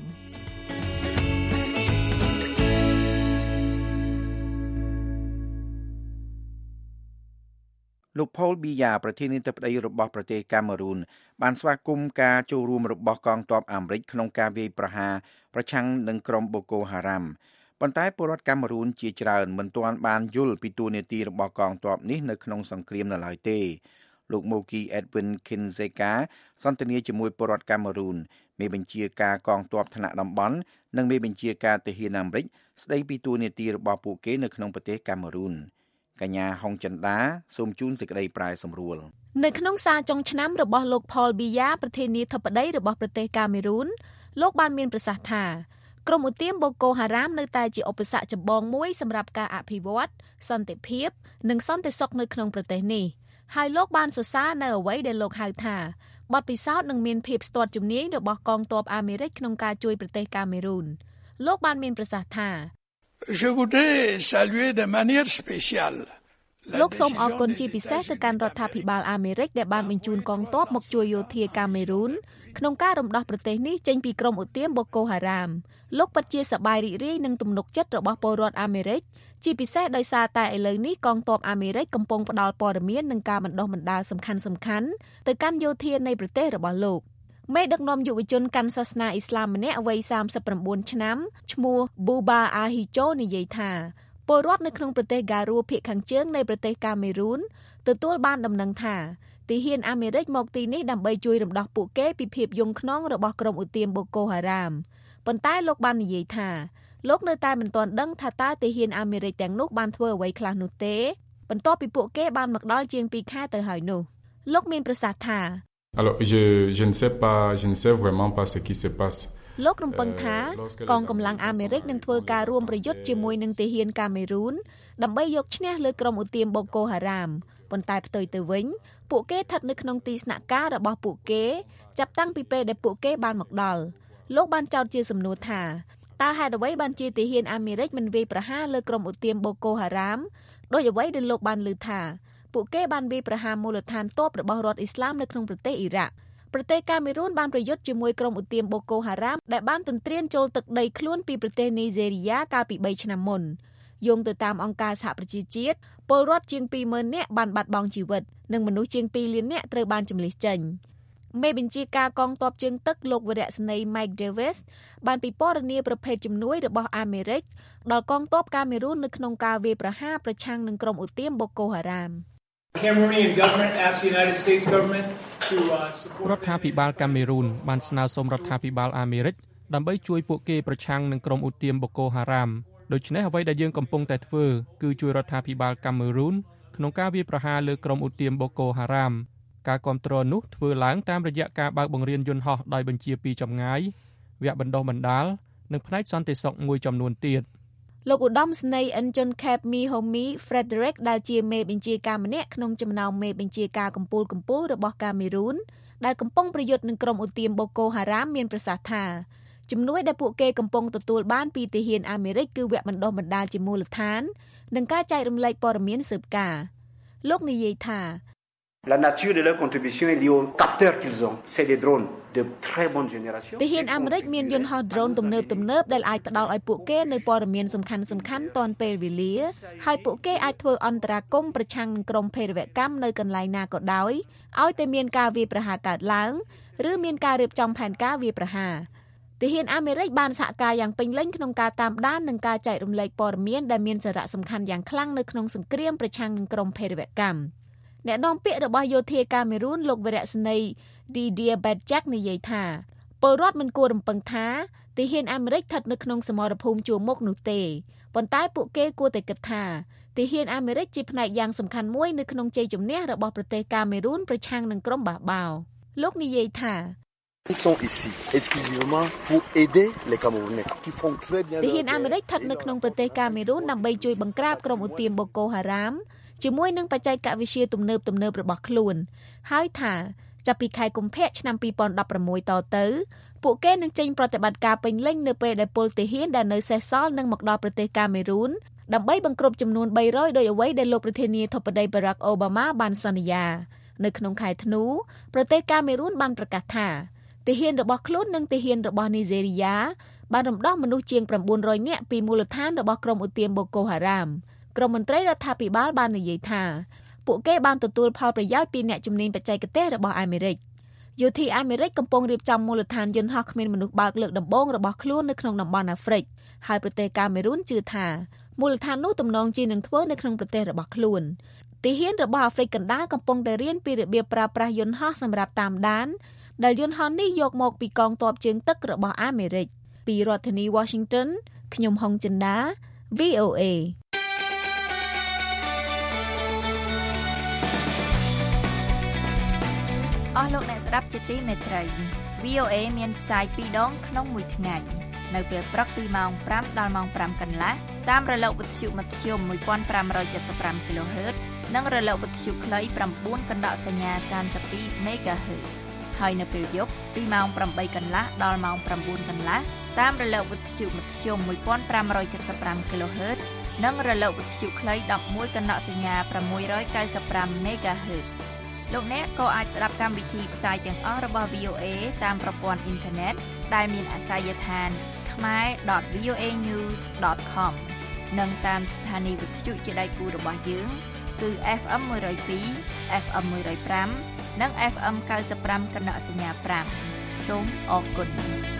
លោក Paul Biya ប្រធានាធិបតីរបស់ប្រទេសកាមេរូនបានស្វាគមន៍ការចូលរួមរបស់កងទ័ពអាមេរិកក្នុងការវាយប្រហារប្រឆាំងនឹងក្រុម Boko Haram ប៉ុន្តែពលរដ្ឋកាមេរូនជាច្រើនមិនទាន់បានយល់ពីតួនាទីរបស់កងទ័ពនេះនៅក្នុងសង្គ្រាមនៅឡើយទេលោក Moki Edwin Kinzeka សន្ទនាជាមួយពលរដ្ឋកាមេរូនមេបញ្ជាការកងទ័ពថ្នាក់តំបន់និងមេបញ្ជាការទាហានអាមេរិកស្ដីពីតួនាទីរបស់ពួកគេនៅក្នុងប្រទេសកាមេរូនកញ្ញាហុងចិន្តាសូមជូនសេចក្តីប្រែសម្រួលនៅក្នុងសារចុងឆ្នាំរបស់លោក Paul Biya ប្រធានាធិបតីរបស់ប្រទេសកាមេរូនលោកបានមានប្រសាសន៍ថាក្រុមឧទាម Boko Haram នៅតែជាឧបសគ្គចម្បងមួយសម្រាប់ការអភិវឌ្ឍសន្តិភាពនិងសន្តិសុខនៅក្នុងប្រទេសនេះហើយលោកបានសរសើរនៅអ្វីដែលលោកហៅថាបទពិសោធន៍និងមានភាពស្ទាត់ជំនាញរបស់កងទ័ពអាមេរិកក្នុងការជួយប្រទេសកាមេរូនលោកបានមានប្រសាសន៍ថា Je voudrais saluer de manière spéciale លោកសូមអរគុណជាពិសេសទៅកាន់រដ្ឋាភិបាលអាមេរិកដែលបានបញ្ជូនកងទ័ពមកជួយយោធាកាមេរូនក្នុងការរំដោះប្រទេសនេះចេញពីក្រុមឧទាមបូកូហារ៉ាមលោកពិតជាសប្បាយរីករាយនឹងទំនុកចិត្តរបស់ពលរដ្ឋអាមេរិកជាពិសេសដោយសារតែឥឡូវនេះកងទ័ពអាមេរិកកំពុងផ្ដល់ព័ត៌មាននិងការបណ្ដុះបណ្ដាលសំខាន់ៗទៅកាន់យោធានៃប្រទេសរបស់លោកមេដឹកនាំយុវជនកាន់សាសនាអ៊ីស្លាមម្នាក់វ័យ39ឆ្នាំឈ្មោះ Buba Ahijo និយាយថាពលរដ្ឋនៅក្នុងប្រទេសហ្គារ៉ូភាគខាងជើងនៃប្រទេសកាមេរូនទទួលបានដំណឹងថាទាហានអាមេរិកមកទីនេះដើម្បីជួយរំដោះពួកគេពីភាពយង់ឃ្នងរបស់ក្រុមឧទាមបូកូហារ៉ាមប៉ុន្តែលោកបាននិយាយថាលោកនៅតែមិនទាន់ដឹងថាតើទាហានអាមេរិកទាំងនោះបានធ្វើអ្វីខ្លះនោះទេបន្ទាប់ពីពួកគេបានមកដល់ជាង2ខែទៅហើយនោះលោកមានប្រសាសន៍ថា Alors je ne sais vraiment pas ce qui se passe លោករំពឹងថាកងកម្លាំងអាមេរិកនឹងធ្វើការរួមប្រយុទ្ធជាមួយនឹងទាហានកាមេរូនដើម្បីយកឈ្នះលើក្រុមឧទាមបូកូហារ៉ាមប៉ុន្តែផ្ទុយទៅវិញពួកគេស្ថិតនៅក្នុងទីស្នាក់ការរបស់ពួកគេចាប់តាំងពីពេលដែលពួកគេបានមកដល់លោកបានចោទជាសំណួរថាតើហេតុអ្វីបានជាទាហានអាមេរិកមិនវាយប្រហារលើក្រុមឧទាមបូកូហារ៉ាមដោយអ្វីដែលលោកបានលើថាពួកគេបានវាយប្រហារមូលដ្ឋានទ័ពរបស់រដ្ឋអ៊ីស្លាមនៅក្នុងប្រទេសអ៊ីរ៉ាក់ប្រទេសកាមេរូនបានប្រយុទ្ធជាមួយក្រុមឧទាមបូកូហារ៉ាមដែលបានទន្ទ្រានចូលទឹកដីខ្លួនពីប្រទេសនីហ្សេរីយ៉ាកាលពី3ឆ្នាំមុនយោងទៅតាមអង្គការសហប្រជាជាតិពលរដ្ឋជាង 20,000 នាក់បានបាត់បង់ជីវិតនិងមនុស្សជាង 2 លាននាក់ត្រូវបានចម្លៀសចេញមេបញ្ជាការកងទ័ពជើងទឹកលោកវរៈស្នី Mike Davis បានពិពណ៌នាប្រភេទជំនួយរបស់អាមេរិកដល់កងទ័ពកាមេរូននៅក្នុងការវាយប្រហារប្រឆាំងនឹងក្រុមឧទាមបូកូហារ៉ាម Cameroonian government asked the United States government to support រដ្ឋាភិបាលកាមេរូនបានស្នើសុំរដ្ឋាភិបាលអាមេរិកដើម្បីជួយពួកគេប្រឆាំងនឹងក្រុមឧទាមបូកូហារ៉ាមដូច្នេះអ្វីដែលយើងកំពុងតែធ្វើគឺជួយរដ្ឋាភិបាលកាមេរូនក្នុងការវាយប្រហារលើក្រុមឧទាមបូកូហារ៉ាមការគាំទ្រនោះធ្វើឡើងតាមរយៈការបើកបង្រៀនយន្តហោះដោយបញ្ជាពីចម្ងាយវគ្គបណ្ដុះបណ្ដាលនិងផ្នែកសន្តិសុខមួយចំនួនទៀតលោកឧត្តមស្នេហ៍ Enjon Cap Mihomi Frederick ដែលជាមេបញ្ជាការម្នាក់ក្នុងចំណោមមេបញ្ជាការកម្ពុជារបស់កាមេរូនដែលកំពុងប្រយុទ្ធនឹងក្រុមឧទាមបូកូហារ៉ាមមានប្រសាសន៍ថាជំនួយដែលពួកគេកំពុងទទួលបានពីទាហានអាមេរិកគឺវគ្គបណ្ដុះបណ្ដាលជាមូលដ្ឋាននិងការចែករំលែកព័ត៌មានស៊ើបការលោកនិយាយថា La nature de leur contribution est liée aux capteurs qu'ils ont. C'est des drones de très bonne génération. ទាហានអាមេរិកមានយន្តហោះ drone ទំនើបដែលអាចផ្ដល់ឲ្យពួកគេនៅព័ត៌មានសំខាន់ទាន់ពេលវេលាហើយពួកគេអាចធ្វើអន្តរាគមន៍ប្រឆាំងនឹងក្រុមភេរវកម្មនៅកន្លែងណាក៏ដោយឲ្យតែមានការវាយប្រហារកើតឡើងឬមានការរៀបចំផែនការវាយប្រហារទាហានអាមេរិកបានសហការយ៉ាងពេញលេញក្នុងការតាមដាននិងការចែករំលែកព័ត៌មានដែលមានសារៈសំខាន់យ៉ាងខ្លាំងនៅក្នុងសង្គ្រាមប្រឆាំងនឹងក្រុមភេរវកម្មអ្នកនាំពាក្យរបស់យោធាកាមេរូនលោកវរៈស្នី Didier Badjak និយាយថាពលរដ្ឋមិនគួររំពឹងថាទាហានអាមេរិកស្ថិតនៅក្នុងសមរភូមិជួរមុខនោះទេប៉ុន្តែពួកគេគួរតែគិតថាទាហានអាមេរិកជាផ្នែកយ៉ាងសំខាន់មួយនៅក្នុងជ័យជំនះរបស់ប្រទេសកាមេរូនប្រឆាំងនឹងក្រុមបះបោរលោកនិយាយថា Ils sont ici exclusivement pour aider les Camerounais qui font très bien. ទាហានអាមេរិកស្ថិតនៅក្នុងប្រទេសកាមេរូនដើម្បីជួយបង្ក្រាបក្រុមឧទាមបូកូហារ៉ាមជាមួយនឹងបច្ចេកវិទ្យាទំនើបរបស់ខ្លួនហើយថាចាប់ពីខែកុម្ភៈឆ្នាំ2016តទៅពួកគេនឹងចេញប្រតិបត្តិការពេញលេញនៅពេលដែលពលទាហានដែលនៅសេសសល់នឹងមកដល់ប្រទេសកាមេរូនដើម្បីបង្ក្រប់ចំនួន300ដោយអ្វីដែលលោកប្រធានាធិបតី Barack Obama បានសន្យានៅក្នុងខែធ្នូប្រទេសកាមេរូនបានប្រកាសថាទាហានរបស់ខ្លួននិងទាហានរបស់នីហ្សេរីយ៉ាបានរំដោះមនុស្សជាង900នាក់ពីមូលដ្ឋានរបស់ក្រុមឧទាមបូកូហារ៉ាមក្រុមមន្ត្រីរដ្ឋាភិបាលបាននិយាយថាពួកគេបានទទួលផលប្រយោជន៍ពីអ្នកជំនាញបច្ចេកទេសរបស់អាមេរិកយោធាអាមេរិកកំពុងរៀបចំមូលដ្ឋានយន្តហោះគ្មានមនុស្សបើកលើកដំបូងរបស់ខ្លួននៅក្នុងតំបន់អាហ្វ្រិកហើយប្រទេសកាមេរូនជឿថាមូលដ្ឋាននោះទំនងជានឹងធ្វើនៅក្នុងប្រទេសរបស់ខ្លួនទាហានរបស់អាហ្វ្រិកកណ្ដាលកំពុងតែរៀនពីរបៀបប្រើប្រាស់យន្តហោះសម្រាប់តាមដានដែលយន្តហោះនេះយកមកពីកងទ័ពជើងទឹករបស់អាមេរិកពីរដ្ឋធានី Washington ខ្ញុំហុងចិន្តា VOA អស់លោកអ្នកស្ដាប់ជាទីមេត្រី VOA មានផ្សាយ2ដងក្នុងមួយថ្ងៃនៅពេលព្រឹកពីម៉ោង5ដល់ម៉ោង5កន្លះតាមរលកវិទ្យុមធ្យម 1575 kHz និងរលកវិទ្យុខ្លី 9 កណ្ដកសញ្ញា 32 MHz ហើយនៅពេលយប់ពីម៉ោង8កន្លះដល់ម៉ោង9កន្លះតាមរលកវិទ្យុមធ្យម 1575 kHz និងរលកវិទ្យុខ្លី11កណកសញ្ញា695 MHz លោកអ្នកក៏អាចស្ដាប់កម្មវិធីផ្សាយទាំងអស់របស់ VOA តាមប្រព័ន្ធអ៊ីនធឺណិតដែលមានអាសយដ្ឋានkhmer.voanews.com និងតាមស្ថានីយ៍វិទ្យុជាដៃគូរបស់យើងគឺ FM 102 FM 105និង FM 95កណកសញ្ញា5សូមអរគុណ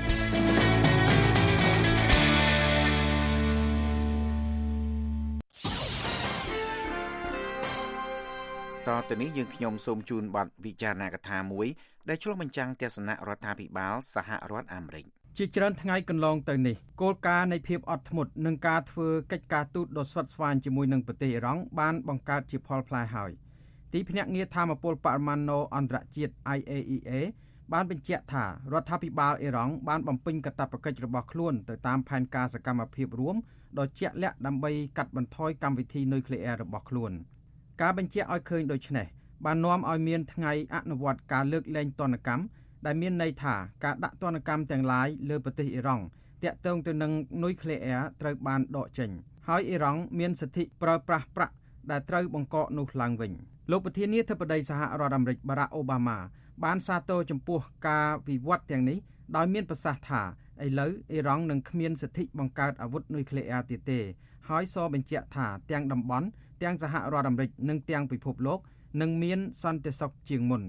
តទៅនេះយើងខ្ញុំសូមជូនបទវិចារណកថាមួយដែលឆ្លុះបញ្ចាំងទស្សនៈរដ្ឋាភិបាលសហរដ្ឋអាមេរិកជាច្រើនថ្ងៃកន្លងទៅនេះគោលការណ៍នៃភាពអត់ធ្មត់និងការធ្វើកិច្ចការទូតដ៏ស្វិតស្វាញជាមួយនឹងប្រទេសអ៊ីរ៉ង់បានបង្កើតជាផលផ្លែហើយទីភ្នាក់ងារថាមពលបរិមាណអន្តរជាតិ IAEA បានបញ្ជាក់ថារដ្ឋាភិបាលអ៊ីរ៉ង់បានបំពេញកាតព្វកិច្ចរបស់ខ្លួនទៅតាមផែនការសកម្មភាពរួមដ៏ជាក់លាក់ដើម្បីកាត់បន្ថយកម្មវិធីនុយក្លេអ៊ែររបស់ខ្លួនការបញ្ជាក់ឲ្យឃើញដូចនេះបាននាំឲ្យមានថ្ងៃអនុវត្តការលើកលែងទណ្ឌកម្មដែលមានន័យថាការដាក់ទណ្ឌកម្មទាំងឡាយលើប្រទេសអ៊ីរ៉ង់ទាក់ទងទៅនឹងនុយក្លេអ៊ែរត្រូវបានដកចេញហើយអ៊ីរ៉ង់មានសិទ្ធិប្រើប្រាស់ប្រាក់ដែលត្រូវបង្កកនោះឡើងវិញលោកប្រធានាធិបតីសហរដ្ឋអាមេរិកបារ៉ាក់អូបាម៉ាបានសាទរចំពោះការវិវត្តទាំងនេះដោយមានប្រសាសន៍ថាឥឡូវអ៊ីរ៉ង់នឹងគ្មានសិទ្ធិបង្កើតអាវុធនុយក្លេអ៊ែរទៀតទេហើយសបញ្ជាក់ថាទាំងតំបន់ទាំងសហរដ្ឋអាមេរិកនិងទាំងពិភពលោកនឹងមានសន្តិសុខជាងមុន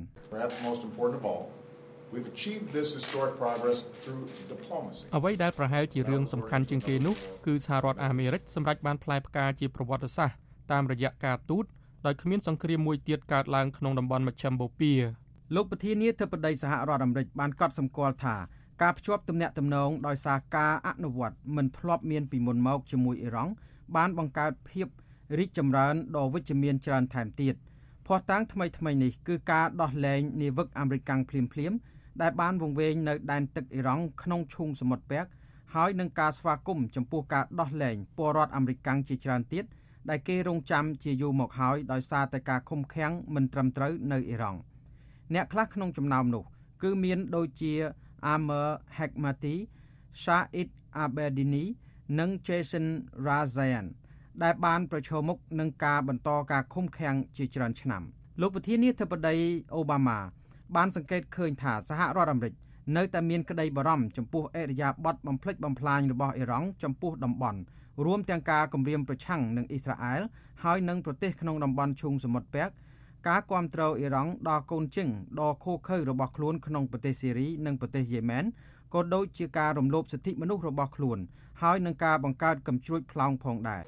We've achieved this historic progress through diplomacy. អ្វីដែលប្រហែលជារឿងសំខាន់ជាងគេនោះគឺសហរដ្ឋអាមេរិកសម្រេចបានផ្លែផ្កាជាប្រវត្តិសាស្ត្រតាមរយៈការទូតដោយគ្មានសង្គ្រាមមួយទៀតកើតឡើងក្នុងតំបន់មជ្ឈិមបូព៌ាលោកប្រធានាធិបតីសហរដ្ឋអាមេរិកបានកត់សម្គាល់ថាការភ្ជាប់ទំនាក់ទំនងដោយសារការអនុវត្តមិនធ្លាប់មានពីមុនមកជាមួយអ៊ីរ៉ង់បានបង្កើតភាពរីកចម្រើនដ៏វិជ្ជមានច្រើនថែមទៀតភស្តុតាងថ្មីៗនេះគឺការដោះលែងនាវិកអាមេរិកភ្លាមដែលបានវង្វេងនៅដែនទឹកអ៊ីរ៉ង់ក្នុងឈូងសមុទ្រពាក់ហើយនឹងការស្វាគមន៍ចំពោះការដោះលែងពលរដ្ឋអាមេរិកជាច្រើនទៀតដែលគេរងចាំជាយូរមកហើយដោយសារតែការឃុំឃាំងមិនត្រឹមត្រូវនៅអ៊ីរ៉ង់អ្នកខ្លះក្នុងចំណោមនោះគឺមានដូចជា Amer Hekmati, Shahid Abedini និង Jason Razayan ដែលបានប្រឈមមុខនឹងការបន្តការឃុំឃាំងជាច្រើនឆ្នាំលោកប្រធានាធិបតីអូបាម៉ាបានសង្កេតឃើញថាសហរដ្ឋអាមេរិកនៅតែមានក្តីបារម្ភចំពោះអេរយាប័តបំផ្លិចបំផ្លាញរបស់អ៊ីរ៉ង់ចំពោះតំបន់រួមទាំងការគំរាមប្រឆាំងនឹងអ៊ីស្រាអែលហើយនឹងប្រទេសក្នុងតំបន់ឈូងសមុទ្រពាក់ការគាំទ្រអ៊ីរ៉ង់ដល់កូនជិងដ៏ឃោរឃៅរបស់ខ្លួនក្នុងប្រទេសសេរីនិងប្រទេសយេម៉ែនក៏ដូចជាការរំលោភសិទ្ធិមនុស្សរបស់ខ្លួនហើយនឹងការបង្កើតកំជ្រួចផ្លោងផងដែរ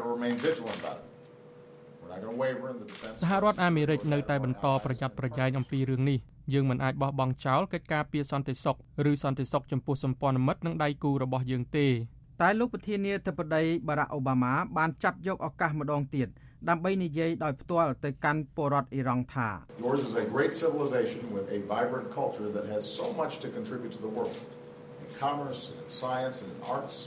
សហរដ្ឋអាមេរិកនៅតែបន្តប្រយ័ត្នប្រយែងអំពីរឿងនេះយើងមិនអាចបោះបង់ចោលកិច្ចការពារសន្តិសុខឬសន្តិសុខចំពោះសម្ព័ន្ធមិត្តនិងដៃគូរបស់យើងទេតែលោកប្រធានាធិបតីបារ៉ាក់អូបាម៉ាបានចាប់យកឱកាសម្ដងទៀតដើម្បីនិយាយដោយផ្ទាល់ទៅកាន់ពលរដ្ឋអ៊ីរ៉ង់ថា Yours is a great civilization with a vibrant culture that has so much to contribute to the world in commerce, in science, and in arts.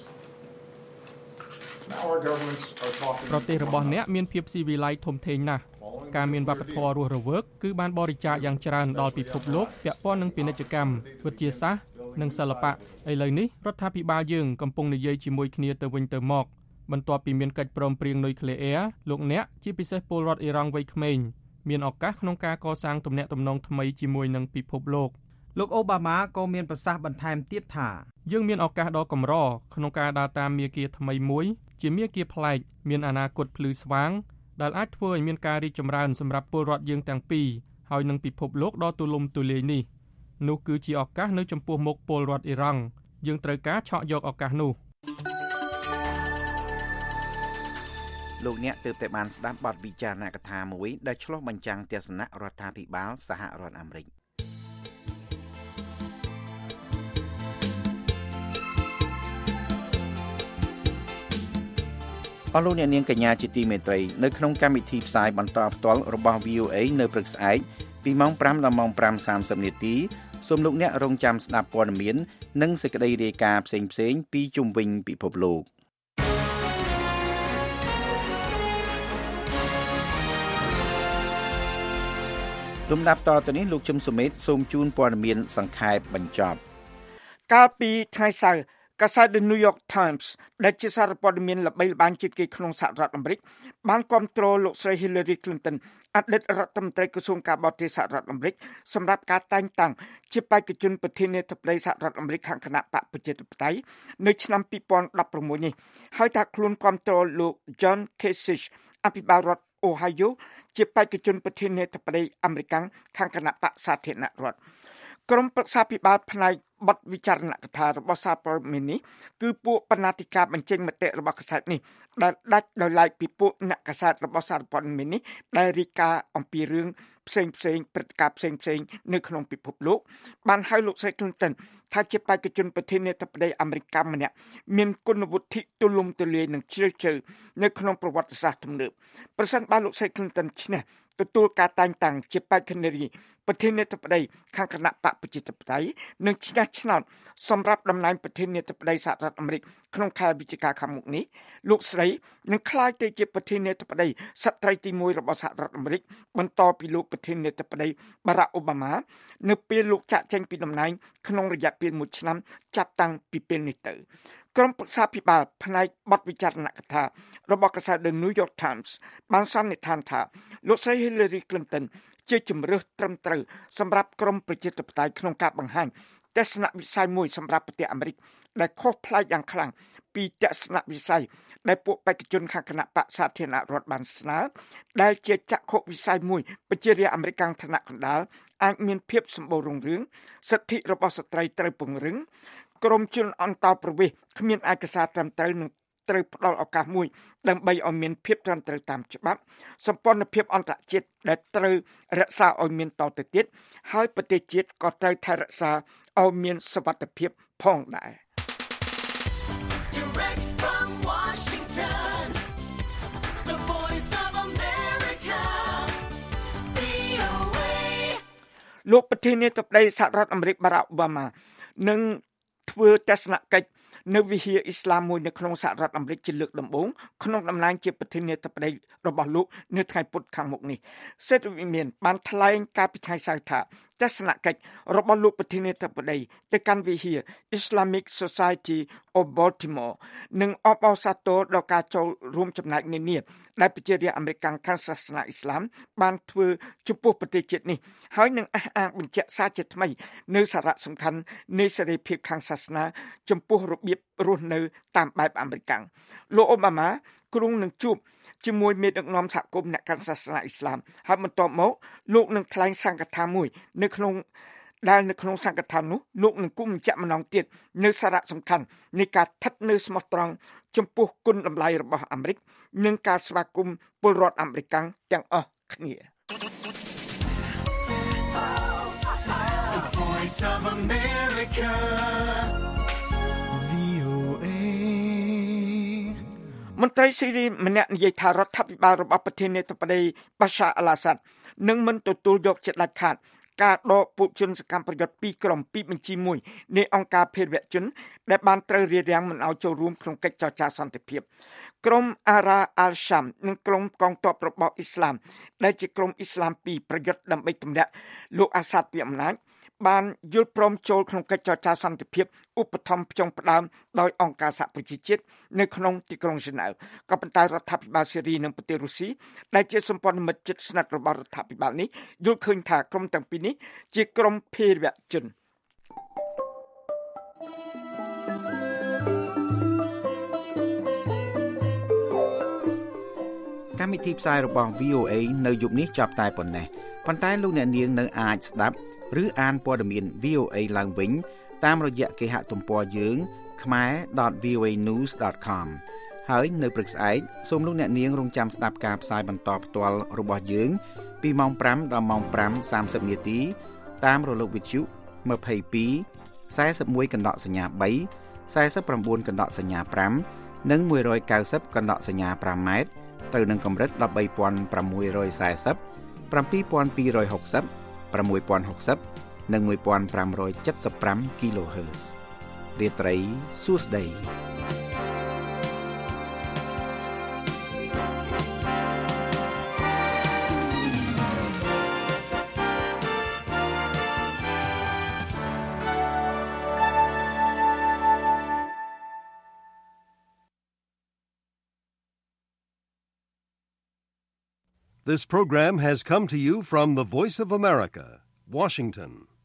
Now our governments are talking ប្រទេសរបស់អ្នកមានភាពស៊ីវិល័យធំធេងណាស់ការមានវប្បធម៌រស់រវើកគឺបានបរិច្ចាគយ៉ាងច្រើនដល់ពិភពលោកពាក់ព័ន្ធនឹងពាណិជ្ជកម្មវិទ្យាសាស្ត្រនិងសិល្បៈឥឡូវនេះរដ្ឋាភិបាលយើងកំពុងនិយាយជាមួយគ្នាទៅវិញទៅមកបន្ទាប់ពីមានកិច្ចព្រមព្រៀងនុយក្លេអ៊ែរលោកអ្នកជាពិសេសពលរដ្ឋអ៊ីរ៉ង់វ័យក្មេងមានឱកាសក្នុងការកសាងទំនាក់ទំនងថ្មីជាមួយនឹងពិភពលោកលោកអូបាម៉ាក៏មានប្រសាសន៍បន្ថែមទៀតថាយើងមានឱកាសដ៏កម្រក្នុងការដើរតាមមាគ៌ាថ្មីមួយជាមាគ៌ាប្លែកមានអនាគតភ្លឺស្វាងដែលអាចធ្វើឲ្យមានការរីកចម្រើនសម្រាប់ពលរដ្ឋយើងទាំងពីរហើយនឹងពិភពលោកដ៏ទូលំទូលាយនេះនោះគឺជាឱកាសនៅចំពោះមុខពលរដ្ឋអ៊ីរ៉ង់យើងត្រូវការឆក់យកឱកាសនោះលោកអ្នកទើបតែបានស្ដាប់បទវិចារណកថាមួយដែលឆ្លុះបញ្ចាំងទស្សនៈរដ្ឋាភិបាលសហរដ្ឋអាមេរិកអស់លោកអ្នកនាងកញ្ញាជាទីមេត្រីនៅក្នុងកម្មវិធីផ្សាយបន្តផ្ទាល់របស់ VOA នៅព្រឹកស្អែកពីម៉ោង 5 ដល់ម៉ោង 5:30 នាទីសូមលោកអ្នករងចាំស្ដាប់ព័ត៌មាននិងសេចក្តីរាយការណ៍ផ្សេងៗពីជុំវិញពិភពលោកលំដាប់តទៅនេះលោកជឹមសុមេតសូមជូនព័ត៌មានសង្ខេបបញ្ចប់កាលពីថ្ងៃសៅរ៍កាសែត The New York Times ដែលជាសារព័ត៌មានល្បីល្បាញជាងគេក្នុងសហរដ្ឋអាមេរិកបានគាំទ្រលោកស្រី Hillary Clinton អតីតរដ្ឋមន្ត្រីក្រសួងការបរទេសសហរដ្ឋអាមេរិកសម្រាប់ការតែងតាំងជាបេក្ខជនប្រធានាធិបតីសហរដ្ឋអាមេរិកខាងគណៈបកប្រជាធិបតេយ្យនៅឆ្នាំ2016នេះហើយថាខ្លួនគាំទ្រលោក John Kasich អភិបាលរដ្ឋ Ohio ជាបេក្ខជនប្រធានាធិបតីអាមេរិកខាងគណៈបកសាធារណរដ្ឋក្រុមប្រឹក្សាភិបាលផ្នែកបទវិចារណកថារបស់សារព័ត៌មាននេះគឺពួកបណ្ណាធិការបញ្ចេញមតិរបស់កាសែតនេះដែលដាច់ដោយឡែកពីពួកអ្នកកាសែតរបស់សារព័ត៌មាននេះដែលរាយការណ៍អំពីរឿងផ្សេងព្រឹត្តិការណ៍ផ្សេងនៅក្នុងពិភពលោកបានហៅលោកស្រី Clinton ថាជាបេក្ខជនប្រធានាធិបតីអាមេរិកម្នាក់មានគុណវុឌ្ឍិទូលំទូលាយនិងជ្រាលជ្រៅនៅក្នុងប្រវត្តិសាស្ត្រទំនើបប្រសិនបើលោកស្រី Clinton ឈ្នះទទួលការតែងតាំងជាបេក្ខនារីប្រធានាធិបតីខាងគណៈបកប្រជាធិបតេយ្យនិងឈ្នះឆ្នោតសម្រាប់តំណែងប្រធានាធិបតីសហរដ្ឋអាមេរិកក្នុងខែវិច្ឆិកាខាងមុខនេះលោកស្រីនឹងក្លាយទៅជាប្រធានាធិបតីស្ត្រីទី1របស់សហរដ្ឋអាមេរិកបន្តពីលោកប្រធានាធិបតី Barack Obama នៅពេលលោកចាកចេញពីតំណែងក្នុងរយៈពេល1ឆ្នាំចាប់តាំងពីពេលនេះទៅក្រុមប្រឹក្សាភិបាលផ្នែកបទវិចារណកថារបស់កាសែត The New York Times បានសន្និដ្ឋានថាលោកស្រី Hillary Clinton ជាជំរើសត្រឹមត្រូវសម្រាប់ក្រុមប្រជាធិបតេយ្យក្នុងការបង្ហាញទស្សនវិស័យមួយសម្រាប់ប្រទេសអាមេរិកដែលខុសប្លែកយ៉ាងខ្លាំងពីទស្សនវិស័យដែលពួកបេក្ខជនខាងគណៈបកសាធារណរដ្ឋបានស្នើដែលជាចក្ខុវិស័យមួយប្រជារាស្ត្រអាមេរិកថ្នាក់កណ្ដាលអាចមានភាពសម្បូររុងរឿងសិទ្ធិរបស់ស្ត្រីត្រូវពង្រឹងក្រមជនអន្តរប្រវេសន៍គ្មានឯកសារត្រឹមត្រូវនឹងត្រូវផ្ដល់ឱកាសមួយដើម្បីឲ្យមានភាពត្រឹមត្រូវតាមច្បាប់សម្ព័ន្ធភាពអន្តរជាតិដែលត្រូវរក្សាឲ្យមានតទៅទៀតហើយប្រទេសជាតិក៏ត្រូវថែរក្សាឲ្យមានសុវត្ថិភាពផងដែរ Direct from Washington The Voice of America VOA លោកប្រធានាធិបតីសហរដ្ឋអាមេរិក Barack Obama នឹងធ្វើទស្សនកិច្ចនៅវិហារអ៊ីស្លាមមួយនៅក្នុងសហរដ្ឋអាមេរិកជាលើកដំបូងក្នុងតំណែងជាប្រធានាធិបតីរបស់លោកនៅថ្ងៃពុធខាងមុខនេះសេដ្ឋវិមានបានថ្លែងកាលពីថ្ងៃសៅរ៍ថាទស្សនកិច្ចរបស់លោកប្រធានាធិបតីទៅកាន់វិហារ Islamic Society of Baltimore នឹងអបអរសាទរដល់ការចូលរួមចំណែកនានាដែលប្រជារាស្ត្រអាមេរិកខាងសាសនាអ៊ីស្លាមបានធ្វើចំពោះប្រទេសជាតិនេះហើយនឹងអះអាងបញ្ជាក់សារជាថ្មីនៅសារៈសំខាន់នៃសេរីភាពខាងសាសនាចំពោះរបៀបរស់នៅតាមបែបអាមេរិកលោកអូបាម៉ាគ្រងនឹងជួបជាមួយមេដឹកនាំសហគមន៍អ្នកកាន់សាសនាអ៊ីស្លាមហើយបន្ទាប់មកលោកនឹងថ្លែងសង្កត់ថាមួយនៅក្នុងសង្កត់ថានោះលោកនឹងគូបញ្ជាក់ម្ដងទៀតនៅសារៈសំខាន់នៃការស្ថិតនៅស្មោះត្រង់ចំពោះគុណតម្លៃរបស់អាមេរិកនិងការស្វាគមន៍ពលរដ្ឋអាមេរិកទាំងអស់គ្នា The Voice of America VOA មន្ត្រីស៊ីរីម្នាក់និយាយថារដ្ឋាភិបាលរបស់ប្រធានាធិបតី Bashar al-Assad នឹងមិនទទួលយកជាដាច់ខាតការដកពួកជនសកម្មប្រយុទ្ធ2ក្រុមពីបញ្ជីមួយនៃអង្គការភេរវជនដែលបានត្រូវរារាំងមិនឲ្យចូលរួមក្នុងកិច្ចចរចាសន្តិភាពក្រុម Ara al-Sham និងក្រុមកងទ័ពរបស់អ៊ីស្លាមដែលជាក្រុមអ៊ីស្លាម2ប្រយុទ្ធដើម្បីទម្លាក់លោកអាសាដពីអំណាចបានយល់ព្រមចូលក្នុងកិច្ចចរចាសន្តិភាពឧបត្ថម្ភផ្ចុងផ្ដើមដោយអង្គការសហប្រជាជាតិនៅក្នុងទីក្រុងហ្សឺណែវក៏ប៉ុន្តែរដ្ឋាភិបាលស៊េរីនិងប្រទេសរុស្ស៊ីដែលជាសម្ព័ន្ធមិត្តជិតស្និទ្ធរបស់រដ្ឋាភិបាលនេះយល់ឃើញថាក្រុមទាំងពីរនេះជាក្រុមភេរវជនកម្មវិធីផ្សាយរបស់ VOA នៅយប់នេះចាប់តែប៉ុណ្ណេះប៉ុន្តែលោកអ្នកនាងនៅអាចស្ដាប់ឬអានព័ត៌មាន VOA ឡើងវិញតាមរយៈគេហទំព័រយើង khmer.voanews.com ហើយនៅព្រឹកស្អែកសូមលោកអ្នកនាងរងចាំស្ដាប់ការផ្សាយបន្តផ្ទាល់របស់យើងពីម៉ោង 5 ដល់ម៉ោង 5:30 នាទីតាមរលកវិទ្យុ22 41កណ្ដកសញ្ញា3 49កណ្ដកសញ្ញា5និង190កណ្ដកសញ្ញា5ម៉ែត្រត្រូវនឹងកម្រិត 13640 7260 6060 និង 1575 kHz រាត្រីសួស្តី This program has come to you from the Voice of America, Washington.